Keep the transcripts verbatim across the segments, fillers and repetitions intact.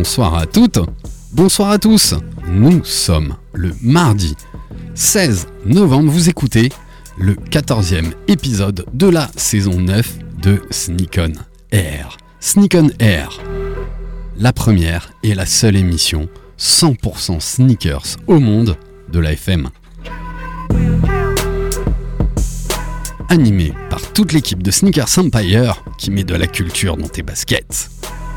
Bonsoir à toutes, bonsoir à tous. Nous sommes le mardi seize novembre. Vous écoutez le quatorzième épisode de la saison neuf de Sneak On Air. Sneak On Air, la première et la seule émission cent pour cent sneakers au monde de la F M. Animé par toute l'équipe de Sneakers Empire qui met de la culture dans tes baskets.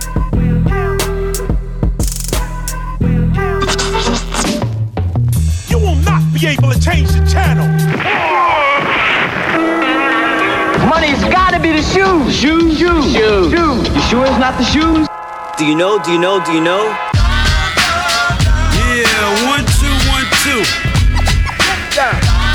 You will not be able to change the channel. Money's gotta be the shoes. Shoes, shoes, shoes. Shoes. You sure it's not the shoes? Do you know? Do you know? Do you know? Yeah, one, two, one, two. Yeah.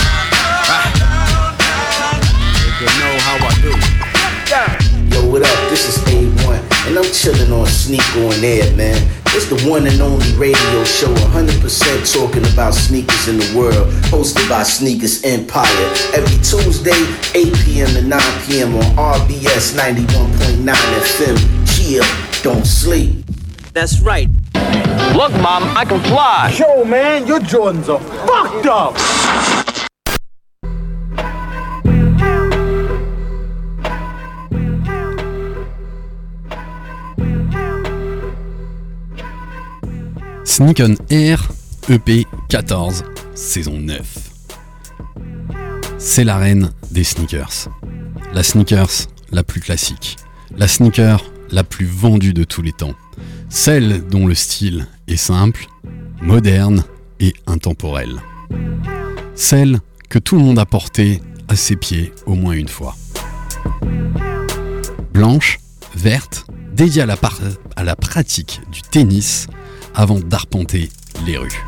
You know how I do. Yeah. Yo, what up? This is A one, and I'm chillin' on Sneak On Air, man. It's the one and only radio show, one hundred percent talking about sneakers in the world, hosted by Sneakers Empire. Every Tuesday, eight p.m. to nine p.m. on R B S ninety-one point nine F M. Chill, don't sleep. That's right. Look, Mom, I can fly. Yo, man, your Jordans are fucked up. Sneak On Air, E P quatorze, saison neuf. C'est la reine des sneakers. La sneakers la plus classique. La sneaker la plus vendue de tous les temps. Celle dont le style est simple, moderne et intemporel. Celle que tout le monde a portée à ses pieds au moins une fois. Blanche, verte, dédiée à la, par- à la pratique du tennis avant d'arpenter les rues.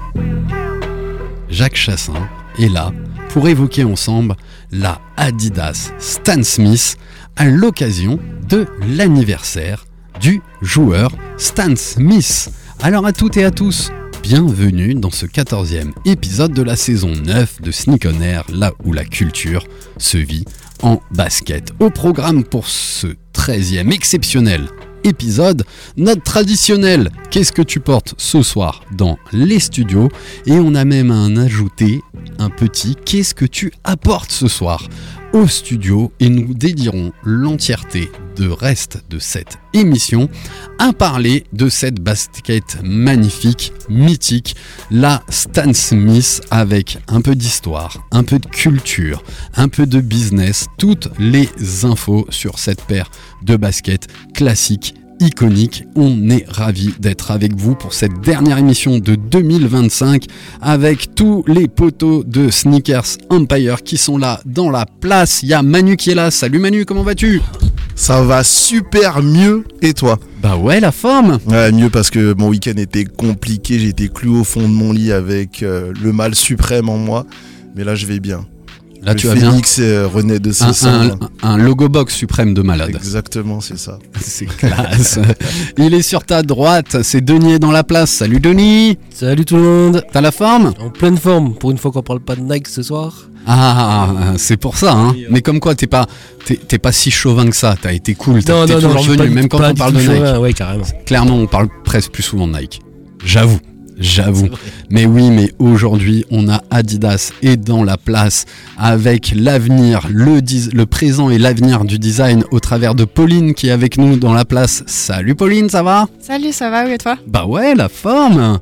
Jacques Chassin est là pour évoquer ensemble la Adidas Stan Smith à l'occasion de l'anniversaire du joueur Stan Smith. Alors à toutes et à tous, bienvenue dans ce quatorzième épisode de la saison neuf de Sneak On Air, là où la culture se vit en basket. Au programme pour ce treizième exceptionnel épisode, notre traditionnel qu'est-ce que tu portes ce soir dans les studios, et on a même un ajouté un petit qu'est-ce que tu apportes ce soir au studio, et nous dédierons l'entièreté de reste de cette émission à parler de cette basket magnifique, mythique, la Stan Smith, avec un peu d'histoire, un peu de culture, un peu de business, toutes les infos sur cette paire de baskets classiques, iconique. On est ravis d'être avec vous pour cette dernière émission de deux mille vingt-cinq avec tous les poteaux de Sneakers Empire qui sont là dans la place. Il y a Manu qui est là. Salut Manu, comment vas-tu ? Ça va super mieux, et toi ? Bah ouais, la forme. Ouais, mieux parce que mon week-end était compliqué, j'ai été cloué au fond de mon lit avec euh, le mal suprême en moi, mais là je vais bien. Là le tu vas bien. Phénix euh, renaît de ses Un, cendres. un, un logo box suprême de malade. Exactement, c'est ça. C'est classe. Il est sur ta droite, c'est Denis dans la place. Salut Denis. Salut tout le monde. T'as la forme ? En pleine forme, pour une fois qu'on parle pas de Nike ce soir. Ah, c'est pour ça, hein. Mais comme quoi, t'es pas, t'es, t'es pas si chauvin que ça. T'as été cool, t'as, Non, t'es non, toujours non, je suis venu, pas- même quand pas on du parle tout de Nike. chauvin, ouais, carrément. Clairement, on parle presque plus souvent de Nike. J'avoue, j'avoue. Mais oui, mais aujourd'hui, on a Adidas et dans la place avec l'avenir, le, dis- le présent et l'avenir du design au travers de Pauline qui est avec nous dans la place. Salut Pauline, ça va ? Salut, ça va, oui et toi? Bah ouais, la forme.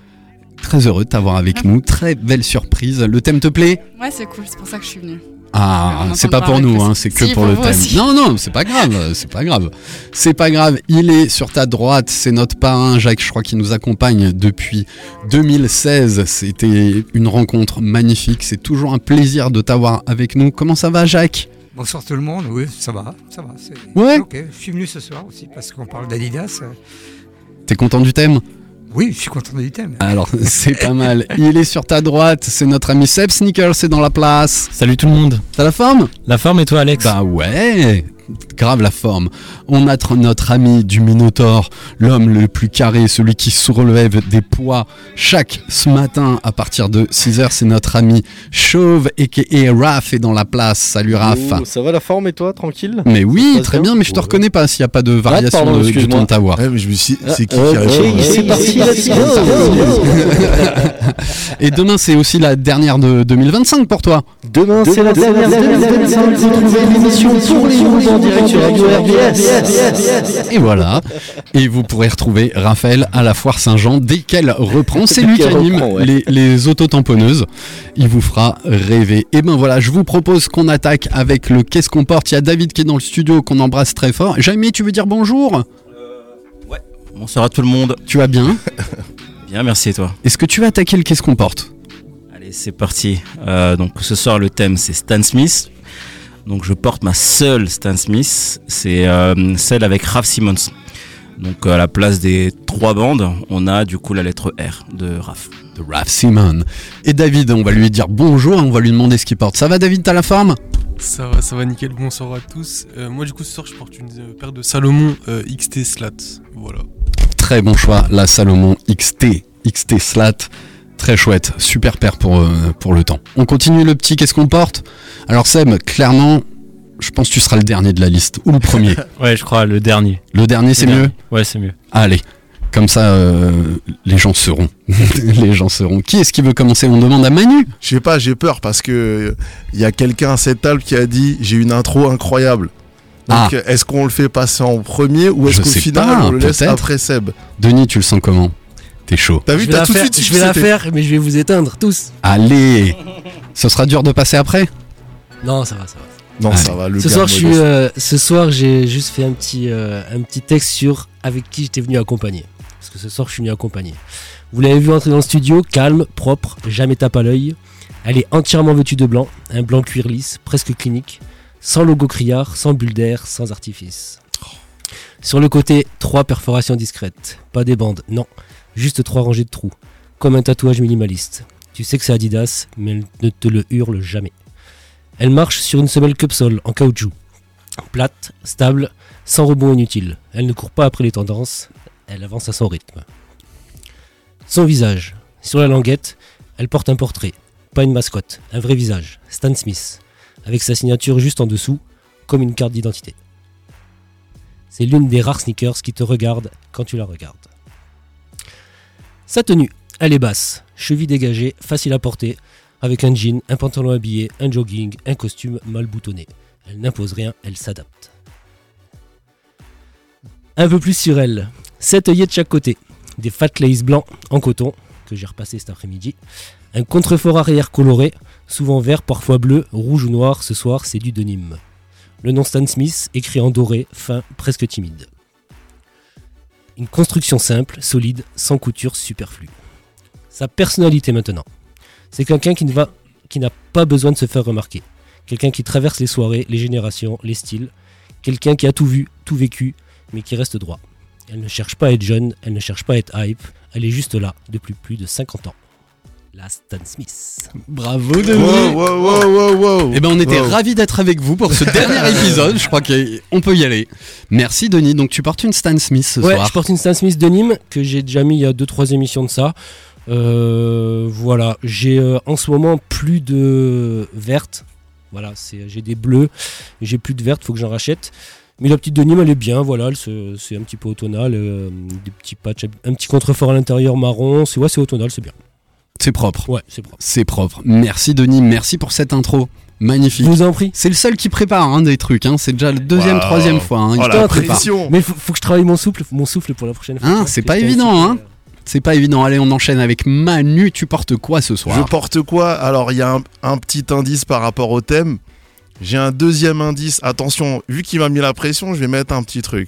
Très heureux de t'avoir avec nous, très belle surprise. Le thème te plaît ? Ouais, c'est cool, c'est pour ça que je suis venue. Ah, On c'est entend pas pour parler nous, que hein, c'est- c'est que si, pour pour le vous thème. aussi. Non, non, c'est pas grave, c'est pas grave. C'est pas grave, il est sur ta droite, c'est notre parrain Jacques, je crois qu'il nous accompagne depuis deux mille seize. C'était une rencontre magnifique, c'est toujours un plaisir de t'avoir avec nous. Comment ça va Jacques ? Bonsoir tout le monde, oui, ça va, ça va. C'est... Ouais. Ok, je suis venu ce soir aussi parce qu'on parle d'Adidas. T'es content du thème ? Oui, je suis content du thème. Alors, c'est pas mal. Il est sur ta droite, c'est notre ami Seb Sneakers, c'est dans la place. Salut tout le monde. T'as la forme ? La forme et toi Alex ? Bah ouais. grave la forme. On a tr- notre ami du Minotaure, l'homme le plus carré, celui qui soulève des poids chaque ce matin à partir de six heures. C'est notre ami Chauve aka Raph est dans la place. Salut Raph. Oh, ça va la forme et toi, tranquille? Mais oui, Ça se très passe bien, mais je te Ouais. reconnais pas s'il n'y a pas de variation pardon, de- du excuse-moi. ton de ta voix. Ouais, mais je me suis dit, c'est qui Euh, qui ok, répond c'est parti, let's go. Et demain, c'est aussi la dernière de deux mille vingt-cinq pour toi. Demain, c'est la dernière de deux mille vingt-cinq. Vous retrouvez l'émission pour les nouveaux en direct sur Radio R B S. Et voilà. Et vous pourrez retrouver Raphaël à la Foire Saint-Jean dès qu'elle reprend. C'est Dès lui qui qu'elle anime reprend, ouais. les, les autotamponneuses. Il vous fera rêver. Et ben voilà, je vous propose qu'on attaque avec le Qu'est-ce qu'on porte. Il y a David qui est dans le studio, qu'on embrasse très fort. Jamie, tu veux dire bonjour? Bonsoir à tout le monde. Tu vas bien? Bien, merci et toi? Est-ce que tu vas attaquer le Qu'est-ce qu'on porte? Allez, c'est parti. Euh, donc ce soir, le thème, c'est Stan Smith. Donc je porte ma seule Stan Smith. C'est euh, celle avec Raph Simmons. Donc à la place des trois bandes, on a du coup la lettre R de Raph. De Raph Simon. Et David, on va lui dire bonjour et on va lui demander ce qu'il porte. Ça va David, t'as la forme? Ça va, ça va nickel, bonsoir à tous. Euh, moi du coup ce soir je porte une euh, paire de Salomon euh, X T Slat, voilà. Très bon choix, la Salomon X T, X T Slat. Très chouette, super paire pour, euh, pour le temps. On continue le petit Qu'est-ce qu'on porte? Alors Seb, clairement, je pense que tu seras le dernier de la liste, ou le premier. Ouais, je crois, le dernier. Le dernier c'est Le mieux? dernier. Ouais, c'est mieux. Allez, comme ça euh, les gens seront. Les gens seront. Qui est-ce qui veut commencer? On demande à Manu. Je sais pas, j'ai peur parce que il y a quelqu'un à cette table qui a dit j'ai une intro incroyable. Donc Ah. est-ce qu'on le fait passer en premier ou est-ce Je qu'au sais final pas, on le laisse peut-être. après Seb? Denis, tu le sens comment? T'es chaud. T'as vu, Je vais t'as la tout de faire, suite je vais la c'était- faire, mais je vais vous éteindre tous. Allez. Ce sera dur de passer après? Non, ça va, ça va. Non, Allez. ça va, le Ce gars soir, je suis, modeste. euh, ce soir, j'ai juste fait un petit, euh, un petit texte sur avec qui j'étais venu accompagner. Parce que ce soir, je suis venu accompagner. Vous l'avez vu entrer dans le studio, calme, propre, jamais tape à l'œil. Elle est entièrement vêtue de blanc, un blanc cuir lisse, presque clinique, sans logo criard, sans bulle d'air, sans artifice. Sur le côté, trois perforations discrètes. Pas des bandes, non. Juste trois rangées de trous. Comme un tatouage minimaliste. Tu sais que c'est Adidas, mais elle ne te le hurle jamais. Elle marche sur une semelle Cupsole en caoutchouc. Plate, stable, sans rebond inutile. Elle ne court pas après les tendances, elle avance à son rythme. Son visage. Sur la languette, elle porte un portrait. Pas une mascotte, un vrai visage. Stan Smith. Avec sa signature juste en dessous, comme une carte d'identité. C'est l'une des rares sneakers qui te regarde quand tu la regardes. Sa tenue, elle est basse, cheville dégagée, facile à porter, avec un jean, un pantalon habillé, un jogging, un costume mal boutonné. Elle n'impose rien, elle s'adapte. Un peu plus sur elle, sept œillets de chaque côté, des fat lace blancs en coton, que j'ai repassé cet après-midi, un contrefort arrière coloré, souvent vert, parfois bleu, rouge ou noir, ce soir c'est du denim. Le nom Stan Smith, écrit en doré, fin, presque timide. Une construction simple, solide, sans couture superflue. Sa personnalité maintenant. C'est quelqu'un qui ne va, qui n'a pas besoin de se faire remarquer. Quelqu'un qui traverse les soirées, les générations, les styles. Quelqu'un qui a tout vu, tout vécu, mais qui reste droit. Elle ne cherche pas à être jeune, elle ne cherche pas à être hype. Elle est juste là, depuis plus de cinquante ans. La Stan Smith. Bravo Denis. Wow, wow, wow, wow, wow. Eh ben on était Wow. ravis d'être avec vous pour ce dernier épisode. Je crois qu'on peut y aller. Merci Denis. Donc tu portes une Stan Smith ce Ouais, soir. je porte une Stan Smith de Nîmes que j'ai déjà mis il y a deux trois émissions de ça. Euh, voilà, j'ai euh, en ce moment plus de vertes. Voilà, c'est, j'ai des bleus, j'ai plus de vertes, faut que j'en rachète. Mais la petite de Nîmes, elle est bien, voilà, elle se- c'est un petit peu automnal, euh, des petits patchs, un petit contrefort à l'intérieur marron, c'est ouais, c'est automnal, c'est bien. C'est propre. Ouais, c'est propre. C'est propre. Merci Denis. Merci pour cette intro. Magnifique. Je vous en prie. C'est le seul qui prépare hein, des trucs. Hein. C'est déjà le deuxième, Wow. troisième fois. Hein. Oh, Il la te prépare. pression. Mais il faut, faut que je travaille mon souffle, mon souffle pour la prochaine fois. Hein, Parce c'est que pas j'étais un évident. petit Hein. peu, euh, C'est pas évident. Allez, on enchaîne avec Manu. Tu portes quoi ce soir? Je porte quoi? Alors, il y a un, un petit indice par rapport au thème. J'ai un deuxième indice. Attention, vu qu'il m'a mis la pression, je vais mettre un petit truc.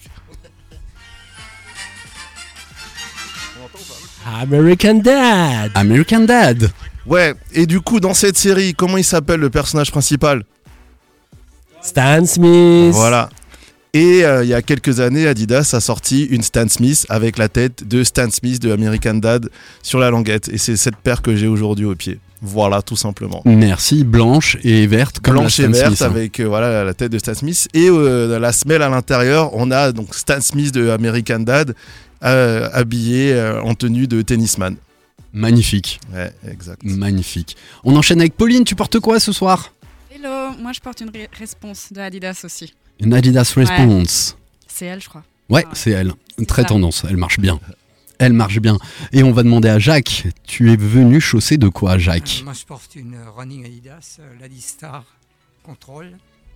American Dad. American Dad. Ouais, et du coup, dans cette série, comment il s'appelle le personnage principal? Stan Smith. Voilà. Et euh, il y a quelques années, Adidas a sorti une Stan Smith avec la tête de Stan Smith de American Dad sur la languette. Et c'est cette paire que j'ai aujourd'hui au pied. Voilà, tout simplement. Merci, blanche et verte comme blanche la et Stan verte Smith, hein. avec euh, voilà la tête de Stan Smith et euh, la semelle à l'intérieur. On a donc Stan Smith de American Dad euh, habillé euh, en tenue de tennisman. Magnifique. Ouais, exact. Magnifique. On enchaîne avec Pauline. Tu portes quoi ce soir? Hello, moi je porte une ré- Response de Adidas aussi. Une Adidas Response. Ouais. C'est elle, je crois. Ouais, Ah, c'est elle. Très ça. tendance. Elle marche bien. Elle marche bien. Et on va demander à Jacques. Tu es venu chaussé de quoi, Jacques? Euh, moi, je porte une running Adidas, euh, l'Adistar Control.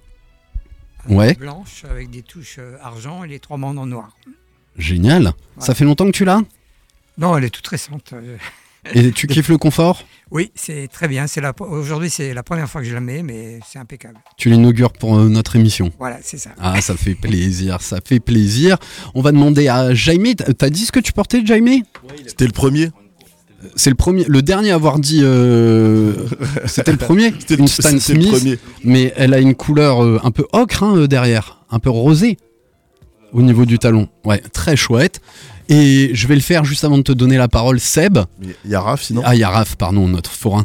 euh, Ouais. Blanche avec des touches euh, argent et les trois bandes en noir. Génial. Ça fait longtemps que tu l'as? Non, elle est toute récente. euh. Et tu kiffes le confort? Oui, c'est très bien. C'est la... Aujourd'hui, c'est la première fois que je la mets, mais c'est impeccable. Tu l'inaugures pour euh, notre émission. Voilà, c'est ça. Ah, ça fait plaisir, ça fait plaisir. On va demander à Jaime. T'as dit ce que tu portais, Jaime? C'était le premier. C'est le premier, le dernier à avoir dit. Euh... C'était le premier. C'était une Stan c'était le Smith, premier. mais elle a une couleur euh, un peu ocre hein, euh, derrière, un peu rosée au niveau du talon. Ouais, très chouette. Et je vais le faire juste avant de te donner la parole, Seb. Il y a Raph, sinon. Ah, il y a Raph, pardon, notre forain.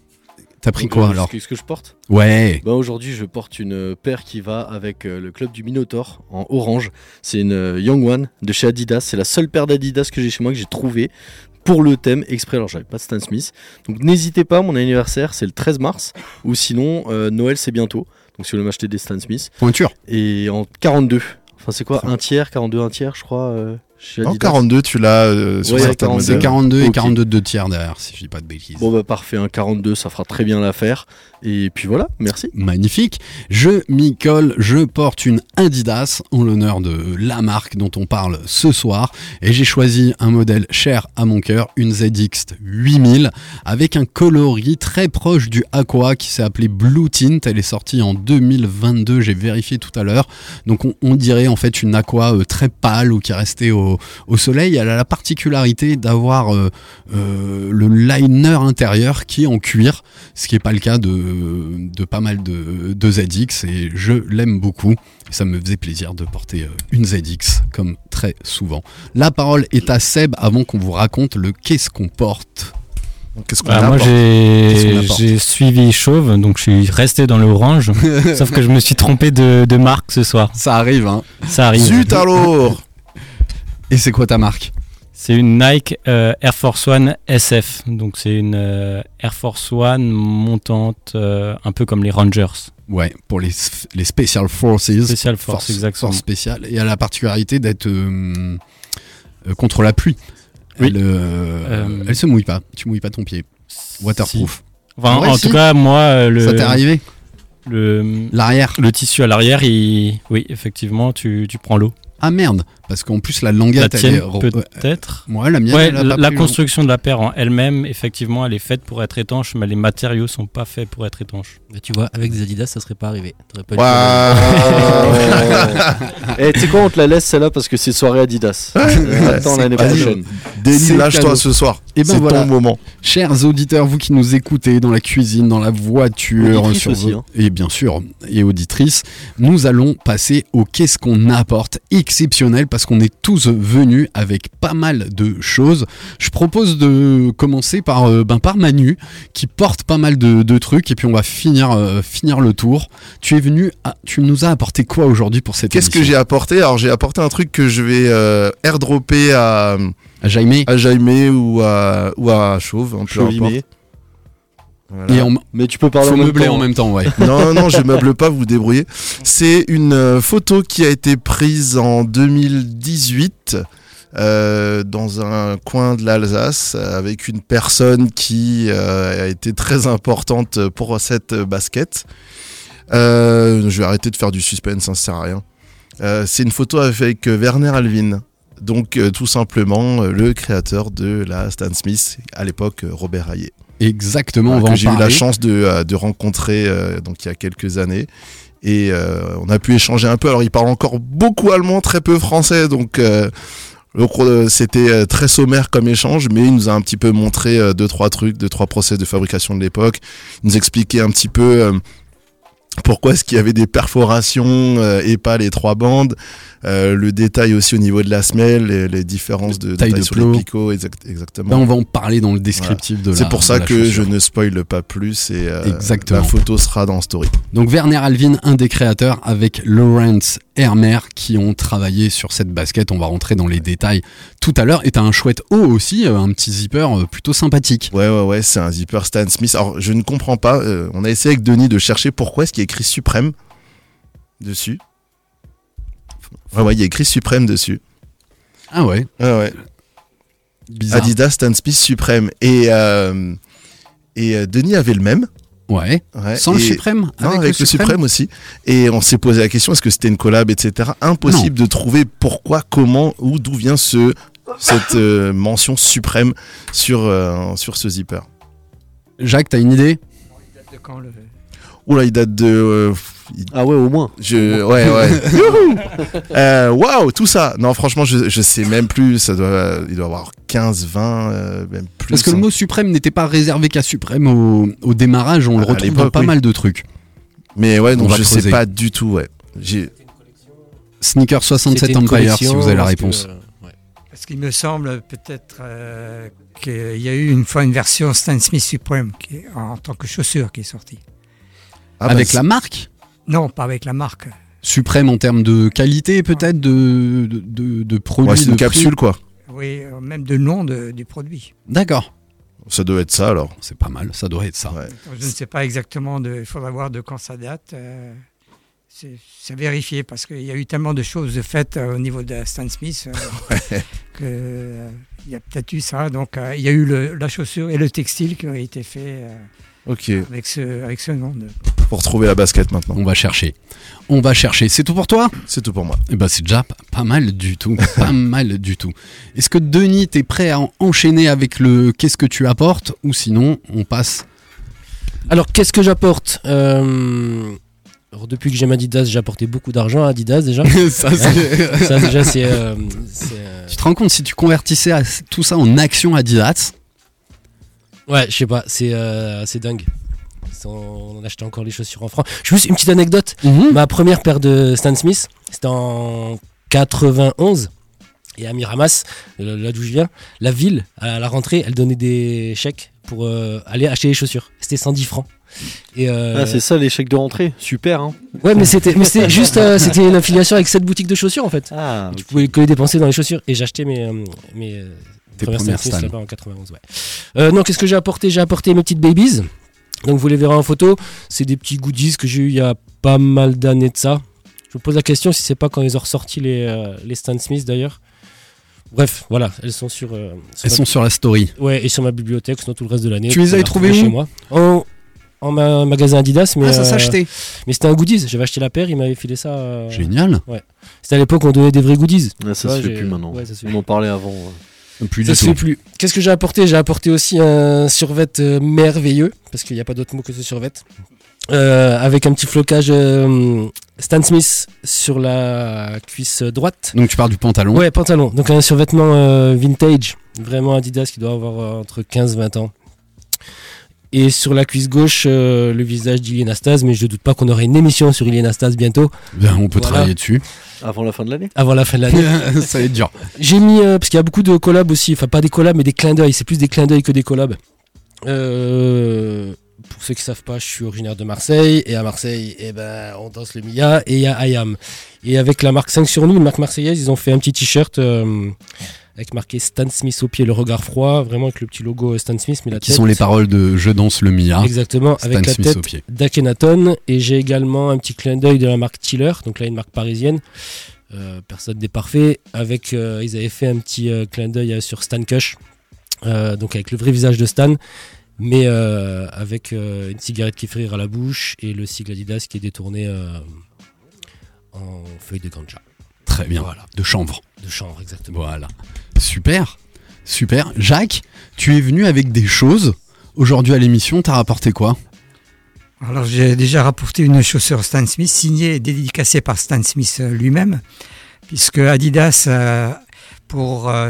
T'as pris quoi Euh, alors? Qu'est-ce que je porte? Ouais. Bah aujourd'hui je porte une paire qui va avec euh, le club du Minotaur en orange. C'est une euh, Young One de chez Adidas. C'est la seule paire d'Adidas que j'ai chez moi que j'ai trouvée pour le thème exprès. Alors j'avais pas de Stan Smith. Donc n'hésitez pas, mon anniversaire c'est le treize mars. Ou sinon euh, Noël c'est bientôt. Donc si vous voulez m'acheter des Stan Smith. Pointure. Et en quarante-deux. Enfin c'est quoi? Un tiers, quarante-deux, un tiers je crois. Euh... En quarante-deux, tu l'as euh, sur Ouais, certains quarante-deux. modèles. C'est quarante-deux et Ok. quarante-deux de tiers derrière, si je dis pas de bêtises. Bon bah parfait, un quarante-deux ça fera très bien l'affaire. Et puis voilà, merci. Magnifique. Je m'y colle, je porte une Adidas en l'honneur de la marque dont on parle ce soir. Et j'ai choisi un modèle cher à mon cœur, une Z X huit mille, avec un coloris très proche du Aqua qui s'est appelé Blue Tint. Elle est sortie en deux mille vingt-deux, j'ai vérifié tout à l'heure. Donc on, on dirait en fait une Aqua euh, très pâle ou qui est restée au, au soleil. Elle a la particularité d'avoir euh, euh, le liner intérieur qui est en cuir, ce qui n'est pas le cas de de pas mal de, de Z X et je l'aime beaucoup et ça me faisait plaisir de porter euh, une Z X comme très souvent. La parole est à Seb avant qu'on vous raconte le qu'est-ce qu'on porte. Qu'est-ce qu'on Bah, moi apporte Qu'est-ce qu'on j'ai apporte j'ai suivi chauve, donc je suis resté dans l'orange. Sauf que je me suis trompé de, de marque ce soir. Ça arrive hein. Ça arrive. Zut alors. Et c'est quoi ta marque? C'est une Nike euh, Air Force One S F. Donc c'est une euh, Air Force One montante, euh, un peu comme les Rangers. Ouais, pour les, les Special Forces. Special Force, exactement. Force spéciale. Et elle a la particularité d'être euh, euh, contre la pluie. Oui. Elle, euh, Euh, elle se mouille pas. Tu mouilles pas ton pied. Waterproof. Enfin, En vrai, en si. tout cas, moi, euh, le, Ça t'est arrivé? le, L'arrière. le tissu à l'arrière, il... oui, effectivement, tu, tu prends l'eau. Ah merde, parce qu'en plus la La languette elle tienne, est re- peut-être. Ouais, la mienne Ouais, elle a la, pas la pris construction de la paire en elle-même, effectivement, elle est faite pour être étanche, mais les matériaux sont pas faits pour être étanches. Mais tu vois, avec des Adidas, ça serait pas arrivé. T'aurais pas eu Et tu sais quoi, on te la laisse celle-là parce que c'est soirée Adidas. Euh, Attends l'année Vas-y. prochaine. Denis, C'est lâche-toi cadeau. ce soir. Et ben c'est voilà. ton moment. Chers auditeurs, vous qui nous écoutez dans la cuisine, dans la voiture, Auditrices sur aussi, vos- hein. et bien sûr, et auditrices, nous allons passer au qu'est-ce qu'on apporte exceptionnel parce qu'on est tous venus avec pas mal de choses. Je propose de commencer par, euh, ben, par Manu qui porte pas mal de, de trucs et puis on va finir, euh, finir le tour. Tu es venu, à- tu nous as apporté quoi aujourd'hui pour cette Qu'est-ce que émission j'ai apporté? Alors j'ai apporté un truc que je vais euh, airdropper à, À Jaime. à Jaime ou à, ou à Chauve, un peu Chauve-Imé. importe. Voilà. Et on, Mais tu peux parler faut en même meubler temps. en même temps, ouais. Non, non, je meuble pas, vous vous débrouillez. C'est une euh, photo qui a été prise en deux mille dix-huit euh, dans un coin de l'Alsace avec une personne qui euh, a été très importante pour cette basket. Euh, je vais arrêter de faire du suspense, hein, ça sert à rien. Euh, c'est une photo avec euh, Werner Alvin. Donc euh, tout simplement euh, le créateur de la Stan Smith, à l'époque euh, Robert Hayet. Exactement, on Voilà, va que en j'ai eu la parler. chance de, euh, de rencontrer euh, donc il y a quelques années et euh, on a pu échanger un peu. Alors il parle encore beaucoup allemand, très peu français, donc euh, donc, euh, c'était euh, très sommaire comme échange, mais il nous a un petit peu montré euh, deux trois trucs, deux trois process de fabrication de l'époque. Il nous expliquait un petit peu euh, Pourquoi est-ce qu'il y avait des perforations euh, et pas les trois bandes, euh, le détail aussi au niveau de la semelle, les, les différences de taille taille de sur plot. les picots, exact, exactement. Là, on va en parler dans le descriptif Voilà. de C'est la pour ça de la que chaussure. je ne spoile pas plus et euh, Exactement. la photo sera dans Story. Donc Werner Alvin, un des créateurs, avec Lawrence Hermer, qui ont travaillé sur cette basket. On va rentrer dans les détails tout à l'heure. Et t'as un chouette haut aussi, euh, un petit zipper euh, plutôt sympathique. Ouais, ouais, ouais, c'est un zipper Stan Smith. Alors, je ne comprends pas. euh, on a essayé avec Denis de chercher pourquoi est-ce qu'il y a écrit Suprême dessus. Ouais, ouais, il y a écrit Suprême dessus. Ah ouais. Ouais, ouais. Bizarre. Adidas Stan Smith Suprême. Et, euh, et euh, Denis avait le même. Ouais. Ouais, Sans le et- Suprême Non, avec, avec le, Suprême aussi. Et on s'est posé la question, est-ce que c'était une collab, et cetera. Impossible de trouver pourquoi, comment, ou d'où vient ce, cette euh, mention Suprême sur, euh, sur ce zipper. Jacques, t'as une idée? De quand le... Oula, il date de... euh, il- Ah ouais, au moins. Je, ouais, ouais. Youhou euh, Waouh, tout ça. Non, franchement, je, je sais même plus. Ça doit, il doit avoir quinze, vingt, euh, même plus. Parce que le hein. mot suprême n'était pas réservé qu'à Suprême au, au démarrage, on le À retrouve dans l'époque, pas oui. mal de trucs. Mais ouais, On donc va je creuser. sais pas du tout, ouais. J'ai... Sneaker soixante-sept C'était une Empire, collection, si vous avez la parce que, réponse. euh, ouais. Parce qu'il me semble peut-être euh, qu'il y a eu une fois une version Stan Smith Supreme qui est, en, en tant que chaussure qui est sortie. Ah, Avec bah, la marque Non, pas avec la marque. Suprême en termes de qualité, peut-être, de, de, de, de produits. ouais, c'est de une prix. capsule, quoi. Oui, euh, même de nom de- du produit. D'accord. Ça doit être ça, alors. C'est pas mal, ça doit être ça. Ouais. Je ne sais pas exactement, de, il faudra voir de quand ça date. euh, c'est, c'est vérifié parce qu'il y a eu tellement de choses faites euh, au niveau de Stan Smith euh, que euh, il y a peut-être eu ça. Donc euh, il y a eu le- la chaussure et le textile qui ont été faits euh, Ok. avec, ce, avec ce nom. De... Pour retrouver la basket maintenant. On va chercher. On va chercher. C'est tout pour toi? C'est tout pour moi. Eh ben, c'est déjà p- pas mal du tout. Pas mal du tout. Est-ce que Denis, t'es prêt à en- enchaîner avec le qu'est-ce que tu apportes? Ou sinon, on passe. Alors, qu'est-ce que j'apporte Euh, alors, depuis que j'ai Adidas, j'ai apporté beaucoup d'argent à Adidas déjà. Ça, c'est- Ça, déjà, c'est. euh, c'est, euh, Tu te rends compte si tu convertissais à- tout ça en action Adidas? Ouais, je sais pas, c'est euh, c'est dingue. C'est- On achetait encore les chaussures en France. Juste une petite anecdote. Ma première paire de Stan Smith, c'était en quatre-vingt-onze. Et à Miramas, euh, là d'où je viens, la ville, à la rentrée, elle donnait des chèques pour euh, aller acheter les chaussures. C'était cent dix francs. Et euh, Ah, c'est ça les chèques de rentrée, super. Hein. Ouais, mais c'était, mais c'était juste, euh, c'était une affiliation avec cette boutique de chaussures en fait. Ah, Tu pouvais que les dépenser dans les chaussures. Et j'achetais mes, euh, mes euh, Tes premières premières Stan Smith Stan. là-bas en quatre-vingt-onze. Ouais. Euh, non, qu'est-ce que j'ai apporté? J'ai apporté mes petites babies. Donc vous les verrez en photo. C'est des petits goodies que j'ai eu il y a pas mal d'années de ça. Je me pose la question si c'est pas quand ils ont ressorti les, euh, les Stan Smith d'ailleurs. Bref, voilà, elles sont sur. euh, Elles ma- sont sur la story. Ouais, et sur ma bibliothèque, sinon tout le reste de l'année. Tu les peux avais retrouver trouvées où chez moi En, en ma- magasin Adidas, mais. Ah, ça euh, s'achetait. Mais c'était un goodies. J'avais acheté la paire, il m'avait filé ça. euh, Génial. Ouais. C'était à l'époque où on donnait des vrais goodies. Ah, ça Ouais, se fait j'ai- plus maintenant. ouais, ça se fait On plus. en parlait avant. ouais. Plus Ça du se tout. fait plus. Qu'est-ce que j'ai apporté? J'ai apporté aussi un survêt euh, merveilleux, parce qu'il n'y a pas d'autre mot que ce survêt. Euh, avec un petit flocage euh, Stan Smith sur la cuisse droite. Donc tu pars du pantalon. Ouais, pantalon. Donc un survêtement euh, vintage, vraiment Adidas qui doit avoir euh, entre quinze et vingt ans. Et sur la cuisse gauche, euh, le visage d'Ilian Astase, mais je doute pas qu'on aurait une émission sur Ilian Astase bientôt. Bien, on peut Voilà. travailler dessus. Avant la fin de l'année. Avant la fin de l'année. Ça va être dur. J'ai mis, euh, parce qu'il y a beaucoup de collabs aussi, enfin pas des collabs, mais des clins d'œil. C'est plus des clins d'œil que des collabs. Euh, pour ceux qui savent pas, je suis originaire de Marseille, et à Marseille, eh ben, on danse le Mia, et il y a I Am. Et avec la marque cinq sur nous, une marque marseillaise, ils ont fait un petit t-shirt euh, avec marqué Stan Smith au pied, le regard froid, vraiment avec le petit logo Stan Smith, mais la Qui tête. sont les paroles de Je danse le Mia. Exactement, Stan avec la Smith au tête pied. d'Akhenaton. Et j'ai également un petit clin d'œil de la marque Tiller, donc là une marque parisienne. Euh, personne n'est parfait. Avec, euh, ils avaient fait un petit euh, clin d'œil euh, sur Stan Kush, euh, donc avec le vrai visage de Stan, mais euh, avec euh, une cigarette qui fait rire à la bouche et le sigle Adidas qui est détourné euh, en feuille de ganja. Très bien. Voilà. De chanvre. De chanvre, exactement. Voilà. Super. Super. Jacques, tu es venu avec des choses. Aujourd'hui à l'émission, t'as rapporté quoi? Alors j'ai déjà rapporté une chaussure Stan Smith signée et dédicacée par Stan Smith euh, lui-même, puisque Adidas, euh, pour euh,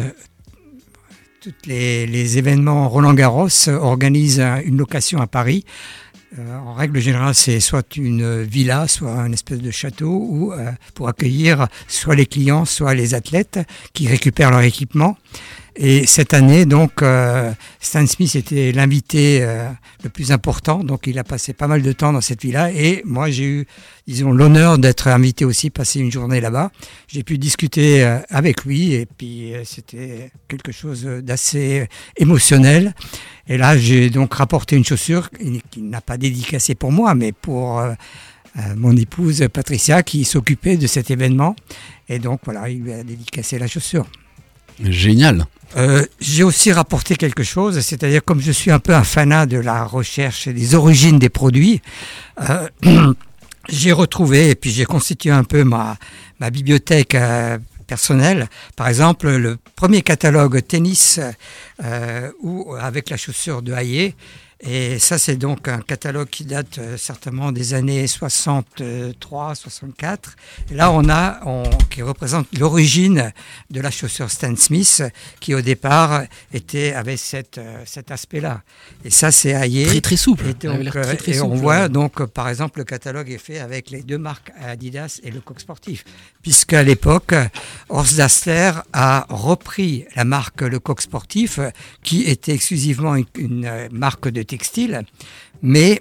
tous les, les événements Roland Garros, euh, organise euh, une location à Paris Euh, en règle générale, c'est soit une villa, soit une espèce de château où, euh, pour accueillir soit les clients, soit les athlètes qui récupèrent leur équipement. Et cette année, donc, euh, Stan Smith était l'invité euh, le plus important, donc il a passé pas mal de temps dans cette villa. Et moi, j'ai eu, disons, l'honneur d'être invité aussi, passer une journée là-bas. J'ai pu discuter euh, avec lui, et puis euh, c'était quelque chose d'assez émotionnel. Et là, j'ai donc rapporté une chaussure qu'il n'a pas dédicacée pour moi, mais pour euh, euh, mon épouse Patricia, qui s'occupait de cet événement. Et donc, voilà, il lui a dédicacé la chaussure. Génial. Euh, j'ai aussi rapporté quelque chose, c'est-à-dire comme je suis un peu un fanat de la recherche et des origines des produits, euh, j'ai retrouvé et puis j'ai constitué un peu ma, ma bibliothèque euh, personnelle. Par exemple, le premier catalogue tennis euh, ou avec la chaussure de Haie. Et ça, c'est donc un catalogue qui date euh, certainement des années soixante-trois soixante-quatre. Et là, on a, on, qui représente l'origine de la chaussure Stan Smith, qui au départ était, avait cette, euh, cet aspect-là. Et ça, c'est Haie. Très, très souple. Et, donc, très, très et souple. on voit, donc, par exemple, le catalogue est fait avec les deux marques Adidas et le Coq Sportif. Puisqu'à l'époque, Horst Dassler a repris la marque Le Coq Sportif, qui était exclusivement une, une marque de textile, mais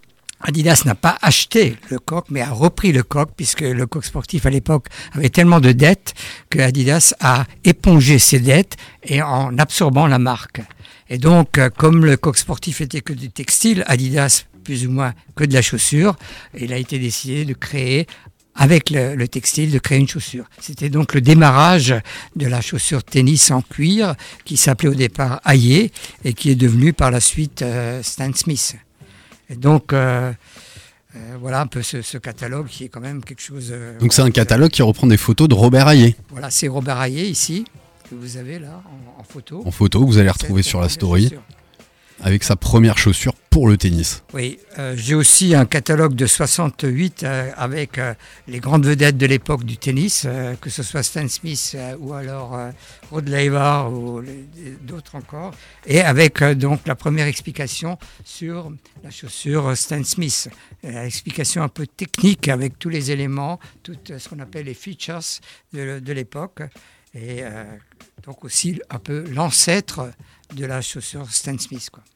Adidas n'a pas acheté le coq, mais a repris le coq, puisque le Coq Sportif à l'époque avait tellement de dettes que Adidas a épongé ses dettes et en absorbant la marque. Et donc, comme le Coq Sportif était que du textile, Adidas plus ou moins que de la chaussure, il a été décidé de créer avec le, le textile, de créer une chaussure. C'était donc le démarrage de la chaussure tennis en cuir qui s'appelait au départ Haie et qui est devenue par la suite euh, Stan Smith. Et donc, euh, euh, voilà un peu ce, ce catalogue qui est quand même quelque chose... Euh, donc c'est un catalogue qui reprend des photos de Robert Haie. Voilà, c'est Robert Haie ici, que vous avez là en, en photo. En photo, vous allez retrouver sur la story. Avec sa première chaussure pour le tennis. Oui, euh, j'ai aussi un catalogue de soixante-huit euh, avec euh, les grandes vedettes de l'époque du tennis, euh, que ce soit Stan Smith euh, ou alors euh, Rod Laver ou les, d'autres encore, et avec euh, donc la première explication sur la chaussure Stan Smith, l'explication un peu technique avec tous les éléments, tout euh, ce qu'on appelle les features de, de l'époque, et euh, donc aussi un peu l'ancêtre de la chaussure Stan Smith, quoi.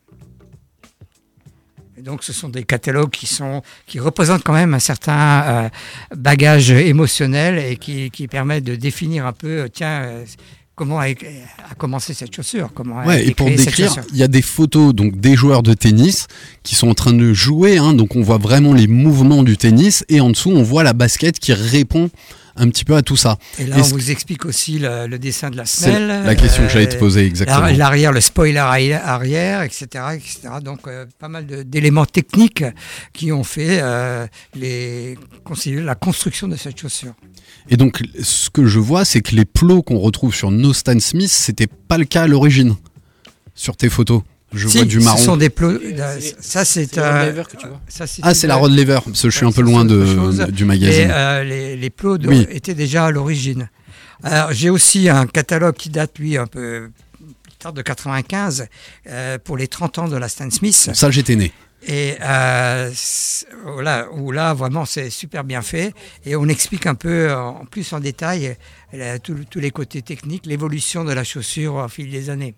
Et donc, ce sont des catalogues qui sont qui représentent quand même un certain euh, bagage émotionnel et qui, qui permettent de définir un peu, tiens, euh, comment a, a commencé cette chaussure, comment a ouais, été et pour créée cette décrire, chaussure. il y a des photos donc des joueurs de tennis qui sont en train de jouer, hein, donc on voit vraiment les mouvements du tennis et en dessous on voit la basket qui répond un petit peu à tout ça. Et là, et on vous explique aussi le, le dessin de la semelle. C'est la question euh, que j'allais te poser, exactement. L'arrière, le spoiler arrière, et cetera, et cetera. Donc, euh, pas mal de, d'éléments techniques qui ont fait euh, les, la construction de cette chaussure. Et donc, ce que je vois, c'est que les plots qu'on retrouve sur nos Stan Smith, c'était pas le cas à l'origine, sur tes photos. Je si, vois du marron. Ce sont des plots. Ça, c'est. c'est euh, Rod Laver que tu vois. Ça, c'est ah, c'est la Rod Laver, parce que je suis ouais, un peu loin de, du magazine. Et euh, les, les plots de, oui. étaient déjà à l'origine. Alors, j'ai aussi un catalogue qui date, lui, un peu plus tard, de quatre-vingt-quinze, euh, pour les trente ans de la Stan Smith. Ça, j'étais né. Et euh, voilà, où là, vraiment, c'est super bien fait. Et on explique un peu, en plus en détail, tous les côtés techniques, l'évolution de la chaussure au fil des années.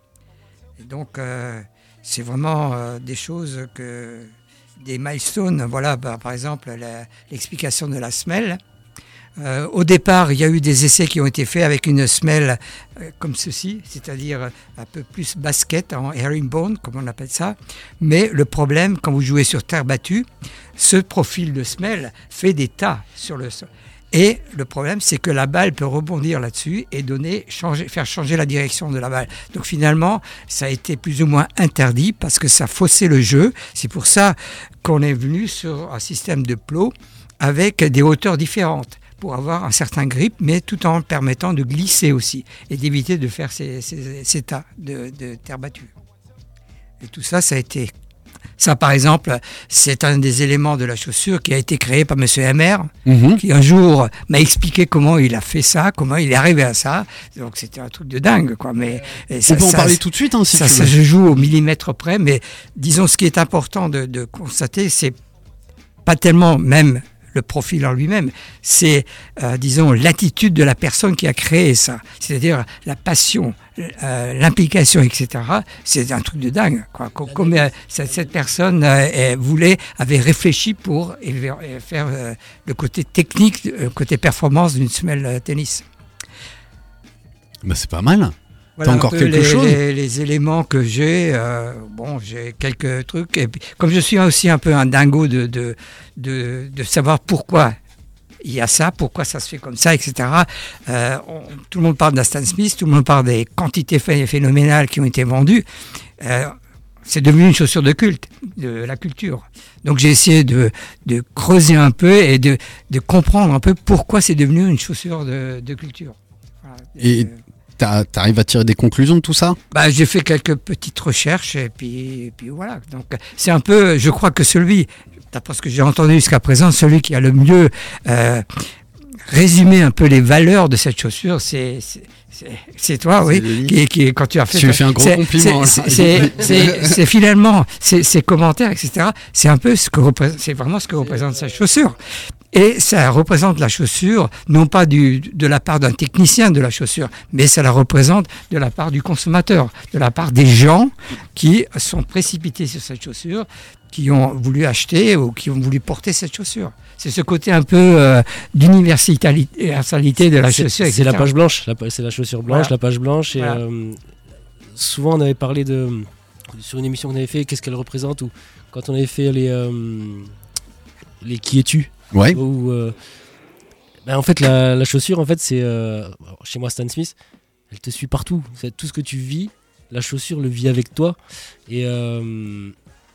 Et donc, euh, c'est vraiment euh, des choses que... des milestones. Voilà, bah, par exemple, la, l'explication de la semelle. Euh, au départ, il y a eu des essais qui ont été faits avec une semelle euh, comme ceci, c'est-à-dire un peu plus basket, en herringbone, comme on appelle ça. Mais le problème, quand vous jouez sur terre battue, ce profil de semelle fait des tas sur le sol. Et le problème, c'est que la balle peut rebondir là-dessus et donner, changer, faire changer la direction de la balle. Donc finalement, ça a été plus ou moins interdit parce que ça faussait le jeu. C'est pour ça qu'on est venu sur un système de plots avec des hauteurs différentes pour avoir un certain grip, mais tout en permettant de glisser aussi et d'éviter de faire ces, ces, ces tas de, de terre battue. Et tout ça, ça a été Ça, par exemple, c'est un des éléments de la chaussure qui a été créé par Monsieur Hammer, Mhm. qui un jour m'a expliqué comment il a fait ça, comment il est arrivé à ça. Donc c'était un truc de dingue, quoi. Mais et On peut en parler tout de suite, hein, si ça, tu ça veux. se joue au millimètre près. Mais disons, ce qui est important de, de constater, c'est pas tellement même le profil en lui-même, c'est, euh, disons, l'attitude de la personne qui a créé ça. C'est-à-dire la passion, euh, l'implication, et cetera. C'est un truc de dingue, quoi. Com- Comme euh, cette, cette personne euh, elle voulait, avait réfléchi pour élever- euh, faire euh, le côté technique, le côté performance d'une semelle euh, tennis. Bah, c'est pas mal. Voilà T'as un encore peu quelque les, chose les, les éléments que j'ai. euh, bon, j'ai quelques trucs. Et puis, comme je suis aussi un peu un dingo de, de, de, de savoir pourquoi il y a ça, pourquoi ça se fait comme ça, et cetera. Euh, on- tout le monde parle de la Stan Smith, tout le monde parle des quantités phé- phénoménales qui ont été vendues. Euh, c'est devenu une chaussure de culte, de la culture. Donc j'ai essayé de, de creuser un peu et de, de comprendre un peu pourquoi c'est devenu une chaussure de, de culture. Voilà. Et t'as- t'arrives à tirer des conclusions de tout ça? Bah, j'ai fait quelques petites recherches et puis, et puis voilà. Donc, c'est un peu, je crois que celui, d'après ce que j'ai entendu jusqu'à présent, celui qui a le mieux euh, résumé un peu les valeurs de cette chaussure, c'est c'est- c'est- c'est toi, oui. Qui, qui, quand tu as fait, Tu lui fais un gros c'est- compliment, c'est- là. C'est c'est- c'est finalement ces ces commentaires, et cetera. C'est un peu ce que représente, c'est vraiment ce que représente cette chaussure. Et ça représente la chaussure, non pas du, de la part d'un technicien de la chaussure, mais ça la représente de la part du consommateur, de la part des gens qui sont précipités sur cette chaussure, qui ont voulu acheter ou qui ont voulu porter cette chaussure. C'est ce côté un peu euh, d'universalité de la C'est- chaussure, C'est la et cetera. page blanche, la pa- c'est la chaussure blanche, Voilà. la page blanche. Et, Voilà. euh, souvent, on avait parlé de sur une émission qu'on avait fait, qu'est-ce qu'elle représente, ou quand on avait fait les euh, les qui es-tu. Ouais. Où, euh, ben, en fait, la, la chaussure, en fait, c'est euh, alors, chez moi Stan Smith, elle te suit partout. C'est tout ce que tu vis, la chaussure le vit avec toi. Et euh,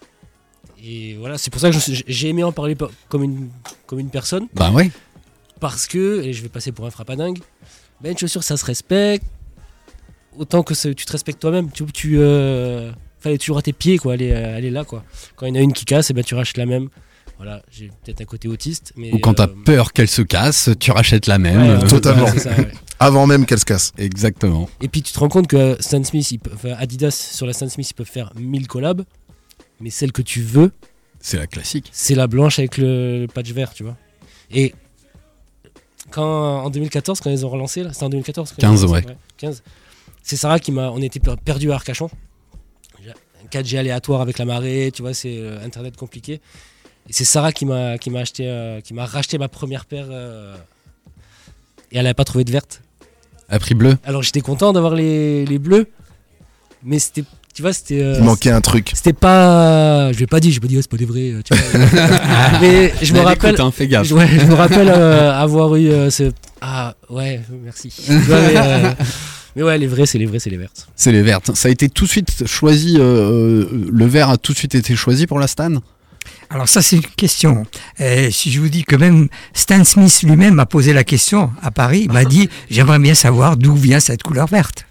et voilà, c'est pour ça que je- j'ai aimé en parler pa- comme une comme une personne. Bah ouais. Parce que, et je vais passer pour un frappadingue, ben une chaussure ça se respecte autant que ce- tu te respectes toi-même. Tu, tu euh, fallait toujours à tes pieds, quoi. Elle est, elle est là, quoi. Quand il y en a une qui casse, et ben tu rachètes la même. Voilà, j'ai peut-être un côté autiste, mais Ou quand t'as euh, peur qu'elle se casse, tu rachètes la même. Ouais, Euh, Totalement. c'est ça, ouais. Avant même qu'elle se casse. Exactement. Et puis tu te rends compte que Stan Smith, ils peuvent- enfin, Adidas sur la Stan Smith, ils peuvent faire mille collabs, mais celle que tu veux, c'est la classique. C'est la blanche avec le, le patch vert, tu vois. Et quand en deux mille quatorze, quand ils ont relancé, là, c'était en deux mille quatorze. quand ils ont quinze, relancé, ouais. quinze. C'est Sarah qui m'a. On était per- perdus à Arcachon. quatre G aléatoire avec la marée, tu vois, c'est euh, internet compliqué. Et c'est Sarah qui m'a qui m'a acheté, euh, qui m'a racheté ma première paire. euh, et elle n'avait pas trouvé de verte. Elle a pris bleu. Alors j'étais content d'avoir les, les bleus, mais c'était, tu vois, c'était. euh, Il manquait un truc. C'était pas, je vais pas dire, je vais pas dire, c'est pas des vrais. euh, Tu vois. mais je me Mais elle rappelle. écoute, hein, fais gaffe. Je, ouais, je me rappelle euh, avoir eu euh, ce. Ah ouais, merci. Tu vois, mais, euh, mais ouais, les vrais, c'est les vrais, c'est les vertes. C'est les vertes. Ça a été tout de suite choisi. euh, le vert a tout de suite été choisi pour la Stan. Alors ça, c'est une question. Euh, si je vous dis que même Stan Smith lui-même m'a posé la question à Paris, il m'a dit « J'aimerais bien savoir d'où vient cette couleur verte.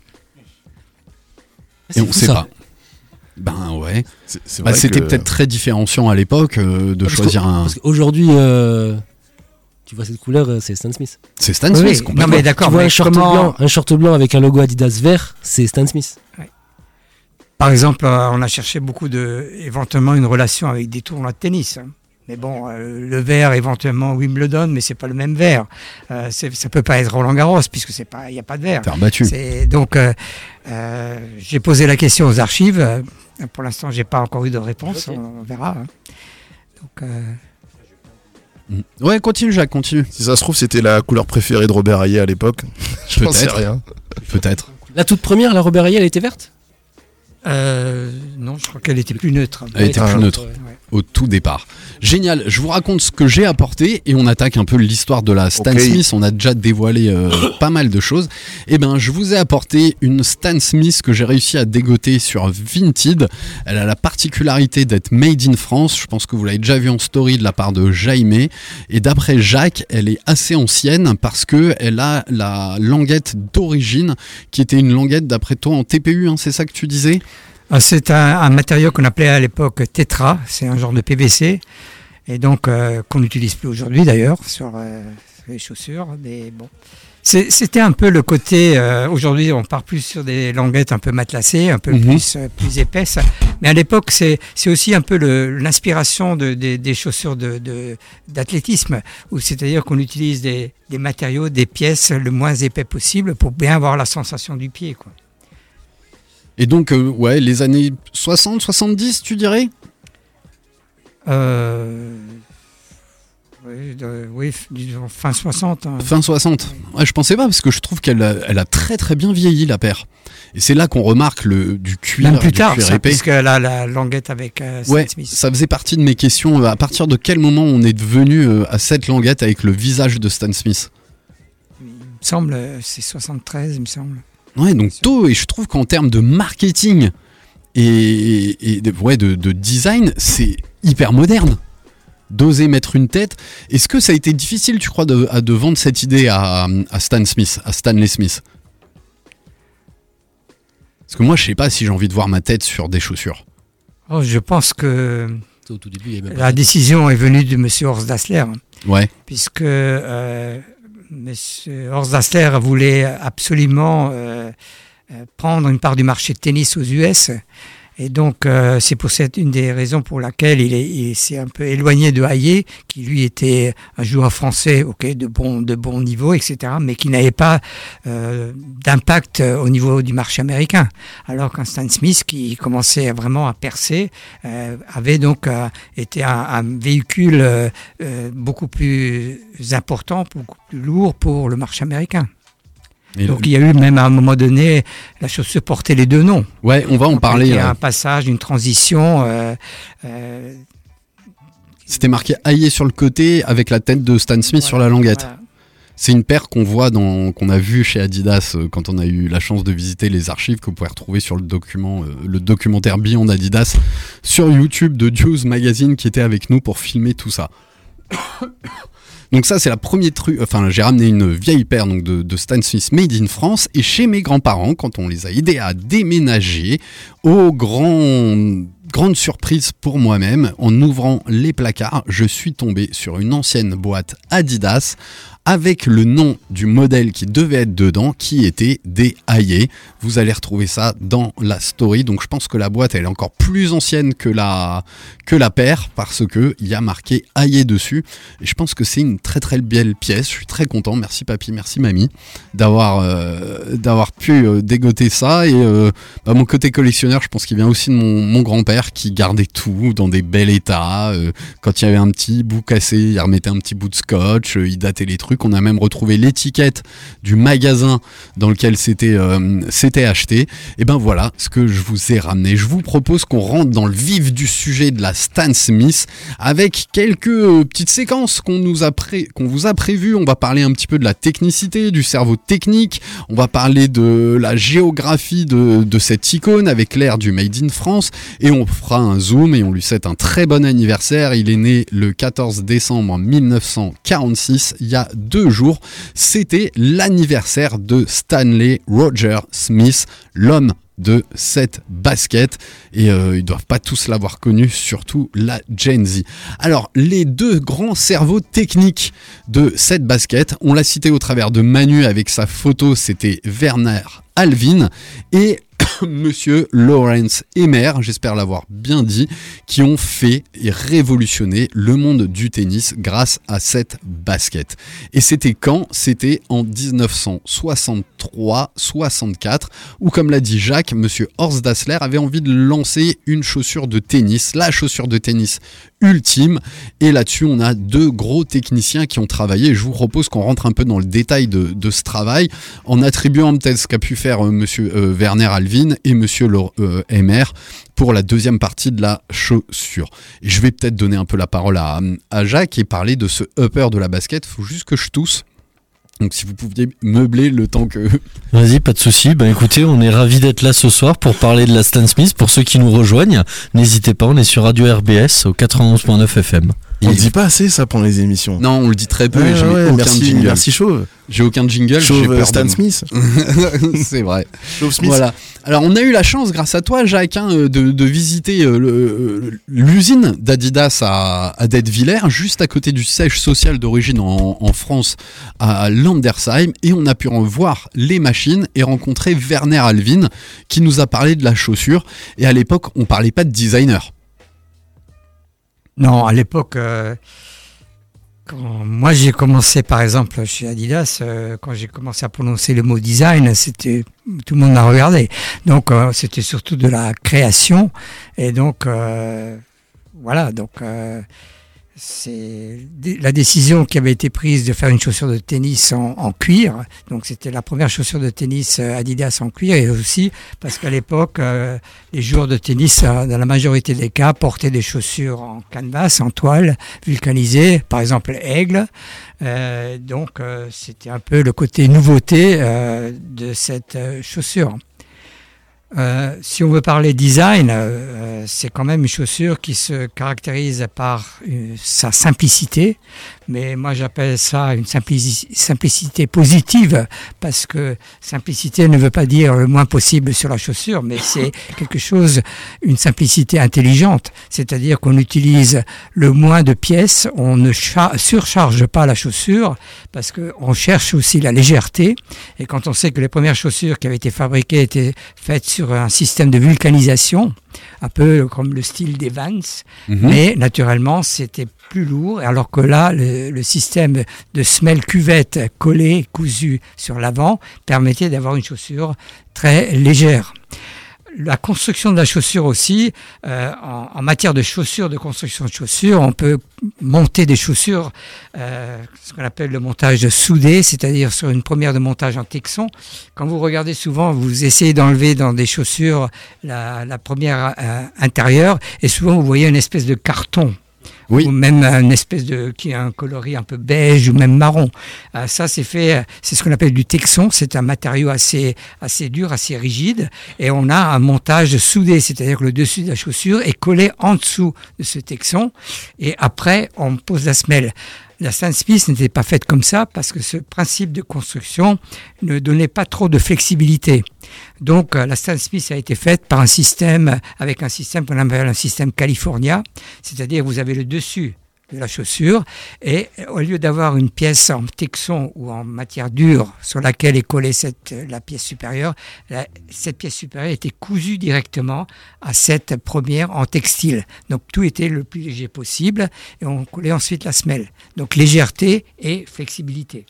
Et on sait pas. Ben ouais. C'est- c'est Bah, vrai c'était que- peut-être très différenciant à l'époque euh, de Parce choisir qu'au- un. Parce qu'aujourd'hui, euh, tu vois cette couleur, euh, c'est Stan Smith. C'est Stan Oui, Smith, oui. complètement. Non, mais d'accord, Tu vois mais un short, comment- blanc, un short blanc avec un logo Adidas vert, c'est Stan Smith. Par exemple, euh, on a cherché beaucoup de, éventuellement, une relation avec des tournois de tennis. hein. Mais bon, euh, le vert, éventuellement Wimbledon, mais c'est pas le même vert. Euh, c'est- ça peut pas être Roland Garros puisque c'est pas, il y a pas de vert. Terre battue. C'est donc, euh, euh, j'ai posé la question aux archives. Euh, Pour l'instant, j'ai pas encore eu de réponse. Ok. On, on verra. hein. Donc, euh, Mm. Ouais, continue, Jacques, continue. Si ça se trouve, c'était la couleur préférée de Robert Hayet à l'époque. Je n'en sais Peut-être. rien. Peut-être. La toute première, la Robert Hayet, elle était verte. euh, non, je crois qu'elle était plus neutre. Elle était Ah, plus neutre Ouais. au tout départ. Génial. Je vous raconte ce que j'ai apporté et on attaque un peu l'histoire de la Stan Ok. Smith. On a déjà dévoilé euh, pas mal de choses. Et ben, je vous ai apporté une Stan Smith que j'ai réussi à dégoter sur Vinted. Elle a la particularité d'être made in France. Je pense que vous l'avez déjà vu en story de la part de Jaime. Et d'après Jacques, elle est assez ancienne parce que elle a la languette d'origine qui était une languette d'après toi en T P U. Hein, c'est ça que tu disais? Ah, c'est un, un matériau qu'on appelait à l'époque Tetra, c'est un genre de P V C, et donc euh, qu'on n'utilise plus aujourd'hui d'ailleurs sur, euh, sur les chaussures. Mais bon, c'est, c'était un peu le côté. Euh, aujourd'hui, on part plus sur des languettes un peu matelassées, un peu mm-hmm. plus euh, plus épaisses. Mais à l'époque, c'est c'est aussi un peu le, l'inspiration de, de, des chaussures de, de d'athlétisme, où c'est-à-dire qu'on utilise des, des matériaux, des pièces le moins épais possible pour bien avoir la sensation du pied, quoi. Et donc, euh, ouais, les années soixante, soixante-dix, tu dirais ? Euh... Oui, de, oui, disons fin soixante. Hein. Fin soixante. Ouais, je pensais pas, parce que je trouve qu'elle a, elle a très très bien vieilli, la paire. Et c'est là qu'on remarque le, du cuir, Même plus du tard, cuir ça, épais. Parce qu'elle a la languette avec euh, ouais, Stan Smith. Ça faisait partie de mes questions. À partir de quel moment on est devenu euh, à cette languette avec le visage de Stan Smith ? Il me semble, c'est soixante-treize, il me semble. Ouais, donc tôt, et je trouve qu'en termes de marketing et, et de, ouais, de, de design, c'est hyper moderne. D'oser mettre une tête. Est-ce que ça a été difficile, tu crois, de, à, de vendre cette idée à, à Stan Smith, à Stanley Smith ? Parce que moi, je sais pas si j'ai envie de voir ma tête sur des chaussures. Oh, je pense que au tout début, il y avait même la décision est venue de monsieur Horst Dassler. Ouais. Puisque euh, monsieur Horst Dassler voulait absolument euh, euh, prendre une part du marché de tennis aux U S. Et donc, euh, c'est pour cette une des raisons pour laquelle il, est, il s'est un peu éloigné de Hayé, qui lui était un joueur français, ok, de bon, de bon niveau, et cetera, mais qui n'avait pas euh, d'impact au niveau du marché américain. Alors qu'un Stan Smith, qui commençait vraiment à percer, euh, avait donc euh, été un, un véhicule euh, beaucoup plus important, beaucoup plus lourd pour le marché américain. Et donc il y a eu même à un moment donné, la chaussure portait les deux noms. Ouais, on va en donc, parler. Il y a euh... un passage, une transition. Euh, euh... C'était marqué Hayé sur le côté avec la tête de Stan Smith voilà, sur la languette. Voilà. C'est une paire qu'on voit dans, qu'on a vu chez Adidas euh, quand on a eu la chance de visiter les archives que vous pouvez retrouver sur le document, euh, le documentaire Beyond Adidas sur YouTube de Juice Magazine qui était avec nous pour filmer tout ça. Donc ça c'est la première truc, enfin j'ai ramené une vieille paire donc de, de Stan Smith made in France et chez mes grands-parents quand on les a aidés à déménager, au grand grande surprise pour moi-même, en ouvrant les placards, je suis tombé sur une ancienne boîte Adidas avec le nom du modèle qui devait être dedans, qui était des Hayé. Vous allez retrouver ça dans la story. Donc je pense que la boîte elle est encore plus ancienne que la que la paire parce que il y a marqué Hayé dessus. Et je pense que c'est une très très belle pièce. Je suis très content. Merci papy, merci mamie d'avoir euh, d'avoir pu euh, dégoter ça. Et euh, bah, mon côté collectionneur, je pense qu'il vient aussi de mon, mon grand-père qui gardait tout dans des bels états. Euh, quand il y avait un petit bout cassé, il remettait un petit bout de scotch. Euh, il datait les trucs. On a même retrouvé l'étiquette du magasin dans lequel c'était euh, c'était acheté. Et ben voilà ce que je vous ai ramené. Je vous propose qu'on rentre dans le vif du sujet de la Stan Smith avec quelques euh, petites séquences qu'on nous a pré- qu'on vous a prévues. On va parler un petit peu de la technicité, du cerveau technique. On va parler de la géographie de, de cette icône avec l'ère du Made in France. Et on fera un zoom et on lui souhaite un très bon anniversaire. Il est né le quatorze décembre mille neuf cent quarante-six, il y a deux jours. C'était l'anniversaire de Stanley Roger Smith, l'homme de cette basket, et euh, ils doivent pas tous l'avoir connu, surtout la Gen Z. Alors les deux grands cerveaux techniques de cette basket, on l'a cité au travers de Manu avec sa photo, c'était Werner Alvin et Monsieur Lawrence Emmer, j'espère l'avoir bien dit, qui ont fait et révolutionné le monde du tennis grâce à cette basket. Et c'était quand ? C'était en dix-neuf cent soixante-trois soixante-quatre, où comme l'a dit Jacques, Monsieur Horst Dassler avait envie de lancer une chaussure de tennis, la chaussure de tennis ultime, et là-dessus on a deux gros techniciens qui ont travaillé. Je vous propose qu'on rentre un peu dans le détail de, de ce travail en attribuant peut-être ce qu'a pu faire euh, Monsieur euh, Werner Alvin et Monsieur euh, Emmer pour la deuxième partie de la chaussure. Et je vais peut-être donner un peu la parole à, à Jacques et parler de ce upper de la basket. Faut juste que je tousse. Donc si vous pouviez meubler le temps que... Vas-y, pas de souci. Ben écoutez, on est ravis d'être là ce soir pour parler de la Stan Smith. Pour ceux qui nous rejoignent, n'hésitez pas, on est sur Radio R B S au quatre-vingt-onze point neuf F M. On ne dit pas assez ça pendant les émissions. Non, on le dit très peu. Ouais, et j'ai ouais, aucun merci, jingle. merci Chauve. J'ai aucun jingle. Chauve, j'ai peur Stan de... Smith. C'est vrai. Chauve Smith. Voilà. Alors on a eu la chance, grâce à toi, Jacques, hein, de, de visiter euh, le, l'usine d'Adidas à, à Detwiller, juste à côté du siège social d'origine en, en France, à Landersheim, et on a pu en voir les machines et rencontrer Werner Alvin, qui nous a parlé de la chaussure. Et à l'époque, on parlait pas de designer. Non, à l'époque, euh, quand moi j'ai commencé par exemple chez Adidas, euh, quand j'ai commencé à prononcer le mot design, c'était tout le monde m'a regardé. Donc euh, c'était surtout de la création et donc euh, voilà. Donc euh, c'est la décision qui avait été prise de faire une chaussure de tennis en, en cuir. Donc c'était la première chaussure de tennis Adidas en cuir, et aussi parce qu'à l'époque, euh, les joueurs de tennis, euh, dans la majorité des cas, portaient des chaussures en canvas, en toile, vulcanisées, par exemple Aigle. Euh, donc euh, c'était un peu le côté nouveauté euh, de cette euh, chaussure. Euh, si on veut parler design, euh, c'est quand même une chaussure qui se caractérise par euh, sa simplicité, mais moi j'appelle ça une simplici- simplicité positive, parce que simplicité ne veut pas dire le moins possible sur la chaussure, mais c'est quelque chose, une simplicité intelligente, c'est-à-dire qu'on utilise le moins de pièces, on ne cha- surcharge pas la chaussure, parce qu'on cherche aussi la légèreté, et quand on sait que les premières chaussures qui avaient été fabriquées étaient faites sur sur un système de vulcanisation, un peu comme le style des Vans, mmh. mais naturellement c'était plus lourd, alors que là le, le système de semelle cuvette collée, cousue sur l'avant permettait d'avoir une chaussure très légère. La construction de la chaussure aussi, euh, en, en matière de chaussures, de construction de chaussures, on peut monter des chaussures, euh, ce qu'on appelle le montage soudé, c'est-à-dire sur une première de montage en texon. Quand vous regardez souvent, vous essayez d'enlever dans des chaussures la, la première euh, intérieure, et souvent vous voyez une espèce de carton. Oui. Ou même une espèce de qui a un coloris un peu beige ou même marron. Euh, ça c'est fait, c'est ce qu'on appelle du texon. C'est un matériau assez assez dur, assez rigide, et on a un montage soudé, c'est-à-dire que le dessus de la chaussure est collé en dessous de ce texon, et après on pose la semelle. La Stan Smith n'était pas faite comme ça, parce que ce principe de construction ne donnait pas trop de flexibilité. Donc la Stan Smith a été faite par un système, avec un système qu'on appelle un système California, c'est-à-dire vous avez le dessus de la chaussure, et au lieu d'avoir une pièce en texon ou en matière dure sur laquelle est collée cette, la pièce supérieure, la, cette pièce supérieure était cousue directement à cette première en textile. Donc tout était le plus léger possible, et on collait ensuite la semelle. Donc légèreté et flexibilité,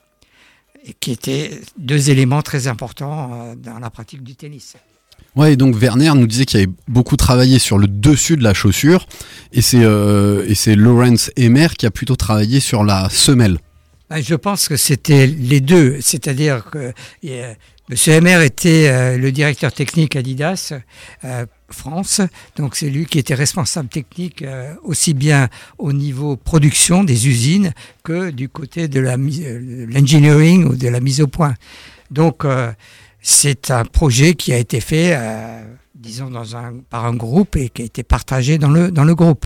et qui étaient deux éléments très importants dans la pratique du tennis. Ouais, et donc Werner nous disait qu'il avait beaucoup travaillé sur le dessus de la chaussure, et c'est, euh, et c'est Lawrence Emmer qui a plutôt travaillé sur la semelle. Je pense que c'était les deux, c'est-à-dire que euh, M. Emmer était euh, le directeur technique Adidas euh, France, donc c'est lui qui était responsable technique euh, aussi bien au niveau production des usines que du côté de la euh, l'engineering ou de la mise au point. Donc euh, c'est un projet qui a été fait, euh, disons, dans un, par un groupe, et qui a été partagé dans le, dans le groupe.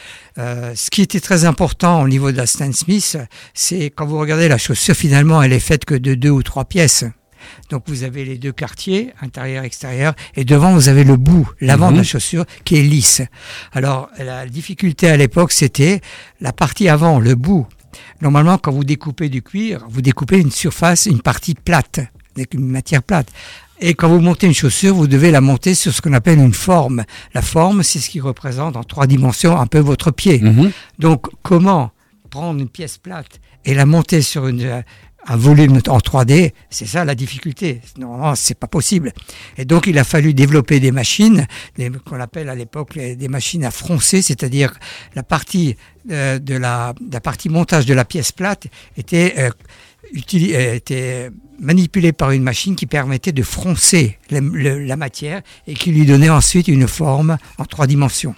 Euh, ce qui était très important au niveau de la Stan Smith, c'est quand vous regardez la chaussure, finalement, elle est faite que de deux ou trois pièces. Donc vous avez les deux quartiers, intérieur, extérieur, et devant vous avez le bout, l'avant mmh. de la chaussure, qui est lisse. Alors la difficulté à l'époque, c'était la partie avant, le bout. Normalement, quand vous découpez du cuir, vous découpez une surface, une partie plate, avec une matière plate. Et quand vous montez une chaussure, vous devez la monter sur ce qu'on appelle une forme. La forme, c'est ce qui représente en trois dimensions un peu votre pied. Mmh. Donc, comment prendre une pièce plate et la monter sur une, un volume en trois D, c'est ça la difficulté. Normalement, c'est pas possible. Et donc, il a fallu développer des machines, des, qu'on appelle à l'époque les, des machines à froncer, c'est-à-dire la partie euh, de la, la partie montage de la pièce plate était euh, Util- était manipulé par une machine qui permettait de froncer le, le, la matière, et qui lui donnait ensuite une forme en trois dimensions.